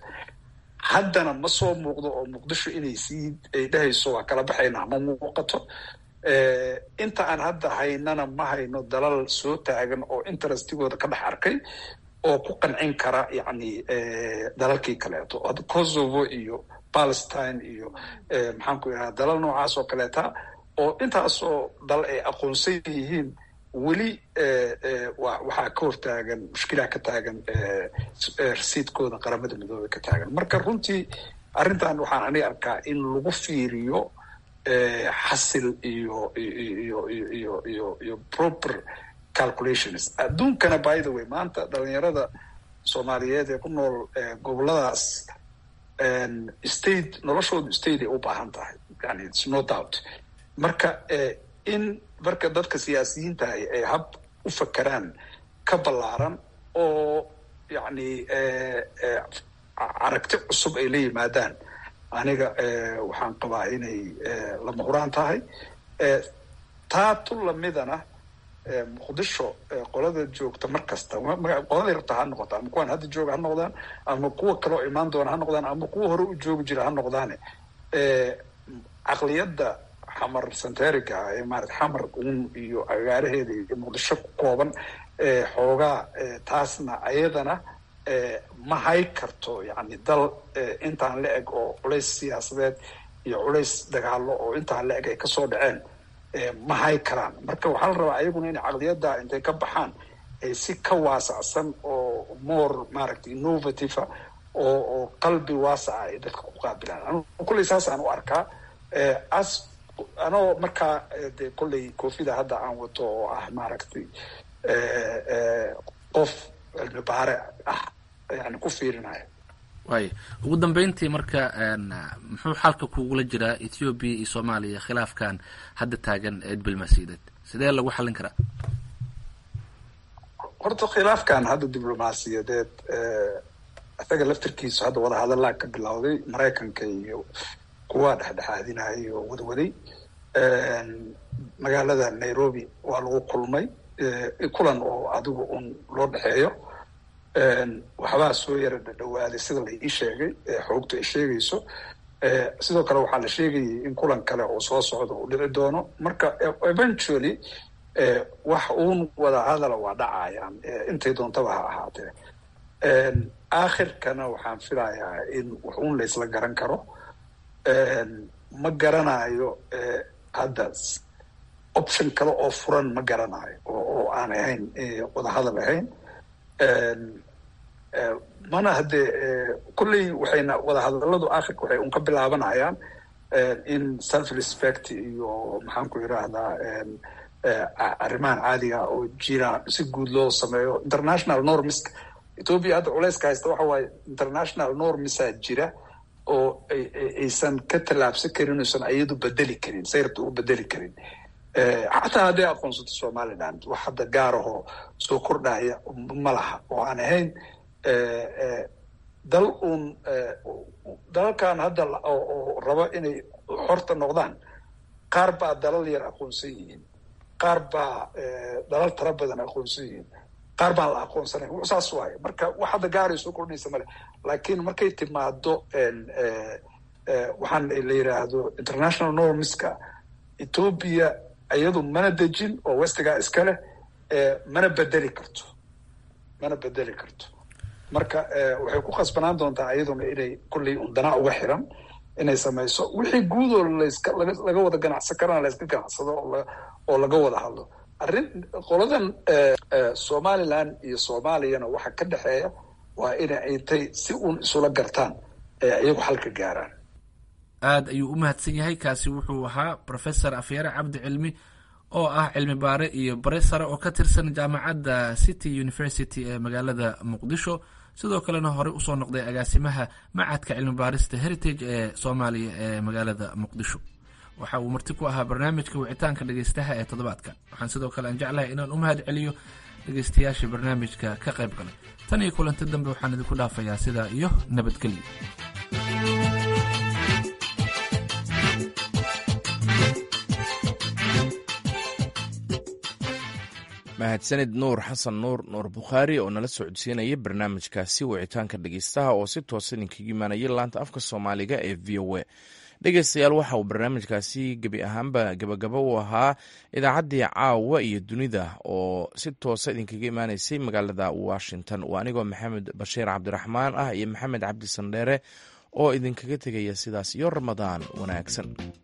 haddana ma soo muuqdo oo Muqdisho inay ay dhahayso waa kala baxaynaa ma muuqato inta aan hadda haynana ma hayno dalal soo taagan oo interestigooda ka dhex arkay oo ku qancin kara yani dalalkii kaleeto kosovo iyo palestine iyo maxaan ku idhaha dalal noocaas oo kaleeta oo intaasoo dal ay aqoonsan yihiin weli waxaa ka hortaagan mushkilaa ka taagan rasiidkooda qaramada midoobey ka taagan marka runtii arrintan waxaan ani arkaa in lagu fiiriyo xasil iyo proper calculations adduunkana by the way maanta dhalinyarada soomaaliyeed ee ku nool goboladaas state noloshoodu state ay u baahan tahay yani it's no doubt marka in marka dadka siyaasiyiinta ay hab u fakeraan ka ballaaran oo yani aragti cusub ay la yimaadaan aniga waxaan qabaa inay lama huraan tahay taa tu lamidana muqdisho qolada joogta mar kasta qoladay rabta ha noqota ama kuwaan hadda jooga ha noqdaan ama kuwa kaloo imaan doona ha noqdaan ama kuwa hore u joogi jira ha noqdaane caqliyadda xamar santeriga ee maarata xamar iyo agaaraheeda iyo muqdisho ku kooban xoogaa taasna ayadana ma hay karto yani dal intaan la eg oo culays siyaasadeed iyo culays dagaalo oo intaan la eg ay kasoo dhaceen ma hay karaan marka waxaa la rabaa ayaguna inay caqliyadda intay ka baxaan ay si ka waasacsan oo more maaragta innovative oo qalbi waasaca ay dadka ku qaabilaan kulley saasaan u arkaa anoo markaa de kolley koofida hadda aan wato oo ah maaragtay qof cilmi baare ah yani ku fiirinayo waay ugu dambeyntii marka muxuu xalka kugula jiraa ethoobiya iyo soomaaliya khilaafkan hadda taagan ee diblomaasiyadeed sidee lagu xallin karaa horta khilaafkan hadda diblomaasiyadeed isaga laftirkiisu hadda wadahadallaa ka bilowday maraykanka iyo kuwa dhexdhexaadinaya oo wadwaday magaalada nairobi waa lagu kulmay kulan oo adigu un loo dhexeeyo waxbaa soo yara dhadhawaaday sida la ii sheegay xoogta ay sheegayso sidoo kale waxaa la sheegayay in kulan kale oo soo socdo uu dhici doono marka eventually wax uun wada hadala waa dhacayaan intay doontaba ha ahaatee aakhirkana waxaan filayaa in wax uun laysla garan karo ma garanayo hadda option kale oo furan ma garanayo oo aan ahayn wadahadal ahayn mana haddee kulley waxayna wadahadaladu aakhirka waxay un ka bilaabanayaan in self respect iyo maxaan ku yidhaahdaa arrimahan caadiga oo jira si guud loo sameeyo international normiska ethoopia hadda culeyska haysta waxa waaye international normisa jira oo aysan ka tallaabsan karin oysan iyadu bedeli karin sayrta u bedeli karin xataa hadday aqoonsato somaliland wax hadda gaarahoo soo kordhaya ma laha oo aan ahayn dal uun dalalkan hadda oo rabo inay xorta noqdaan qaar baa dalal yar aqoonsan yihiin qaar baa dalal tara badan aqoonsan yihiin qaar baan la aqoonsanayn saas waaye marka wax hadda gaaray soo kordhinaysa male laakiin markay timaado waxaan la yidhaahdo international normiska ethoopia iyadu mana dejin oo westigaa iska leh mana bedeli karto marka waxay ku khasbanaan doontaa iyaduna inay kulley undanaa uga xiran inay samayso wixii guudoo laga wada ganacsan karana layska ganacsado oo laga wada hadlo arrin qoladan somaliland iyo soomaaliyana waxa ka dhexeeya waa inay intay si uun isula gartaan iyagu xalka gaaraan aad ayuu u mahadsan yahay kaasi wuxuu ahaa professor afyare cabdi cilmi oo ah cilmi baare iyo bare sare oo ka tirsan jaamacadda city university ee magaalada muqdisho sidoo kalena horey usoo noqday agaasimaha macadka cilmi baarista heritage ee soomaaliya ee magaalada muqdisho waxa uu marti ku ahaa barnaamijka wicitaanka dhegeystaha ee toddobaadka waxaan sidoo kale aan jeclahay inaan u mahad celiyo dhegeystayaasha barnaamijka ka qayb galay tan iyo kulanti dambe waxaan idinku dhaafayaa sidaa iyo nabadgelyo mahadsanid nuur xasan nuur bukhaari oo nala socodsiinaya barnaamijkaasi wicitaanka dhegeystaha oo si toosa idinkaga imaanaya laanta afka soomaaliga ee v o a dhegeystayaal waxa uu barnaamijkaasi gebi ahaanba gabagabo u ahaa idaacaddii caawa iyo dunida oo si toosa idinkaga imaaneysay magaalada washington waa anigoo maxamed bashiir cabdiraxmaan ah iyo maxamed cabdi sandheere oo idinkaga tegaya sidaas iyo ramadaan wanaagsan.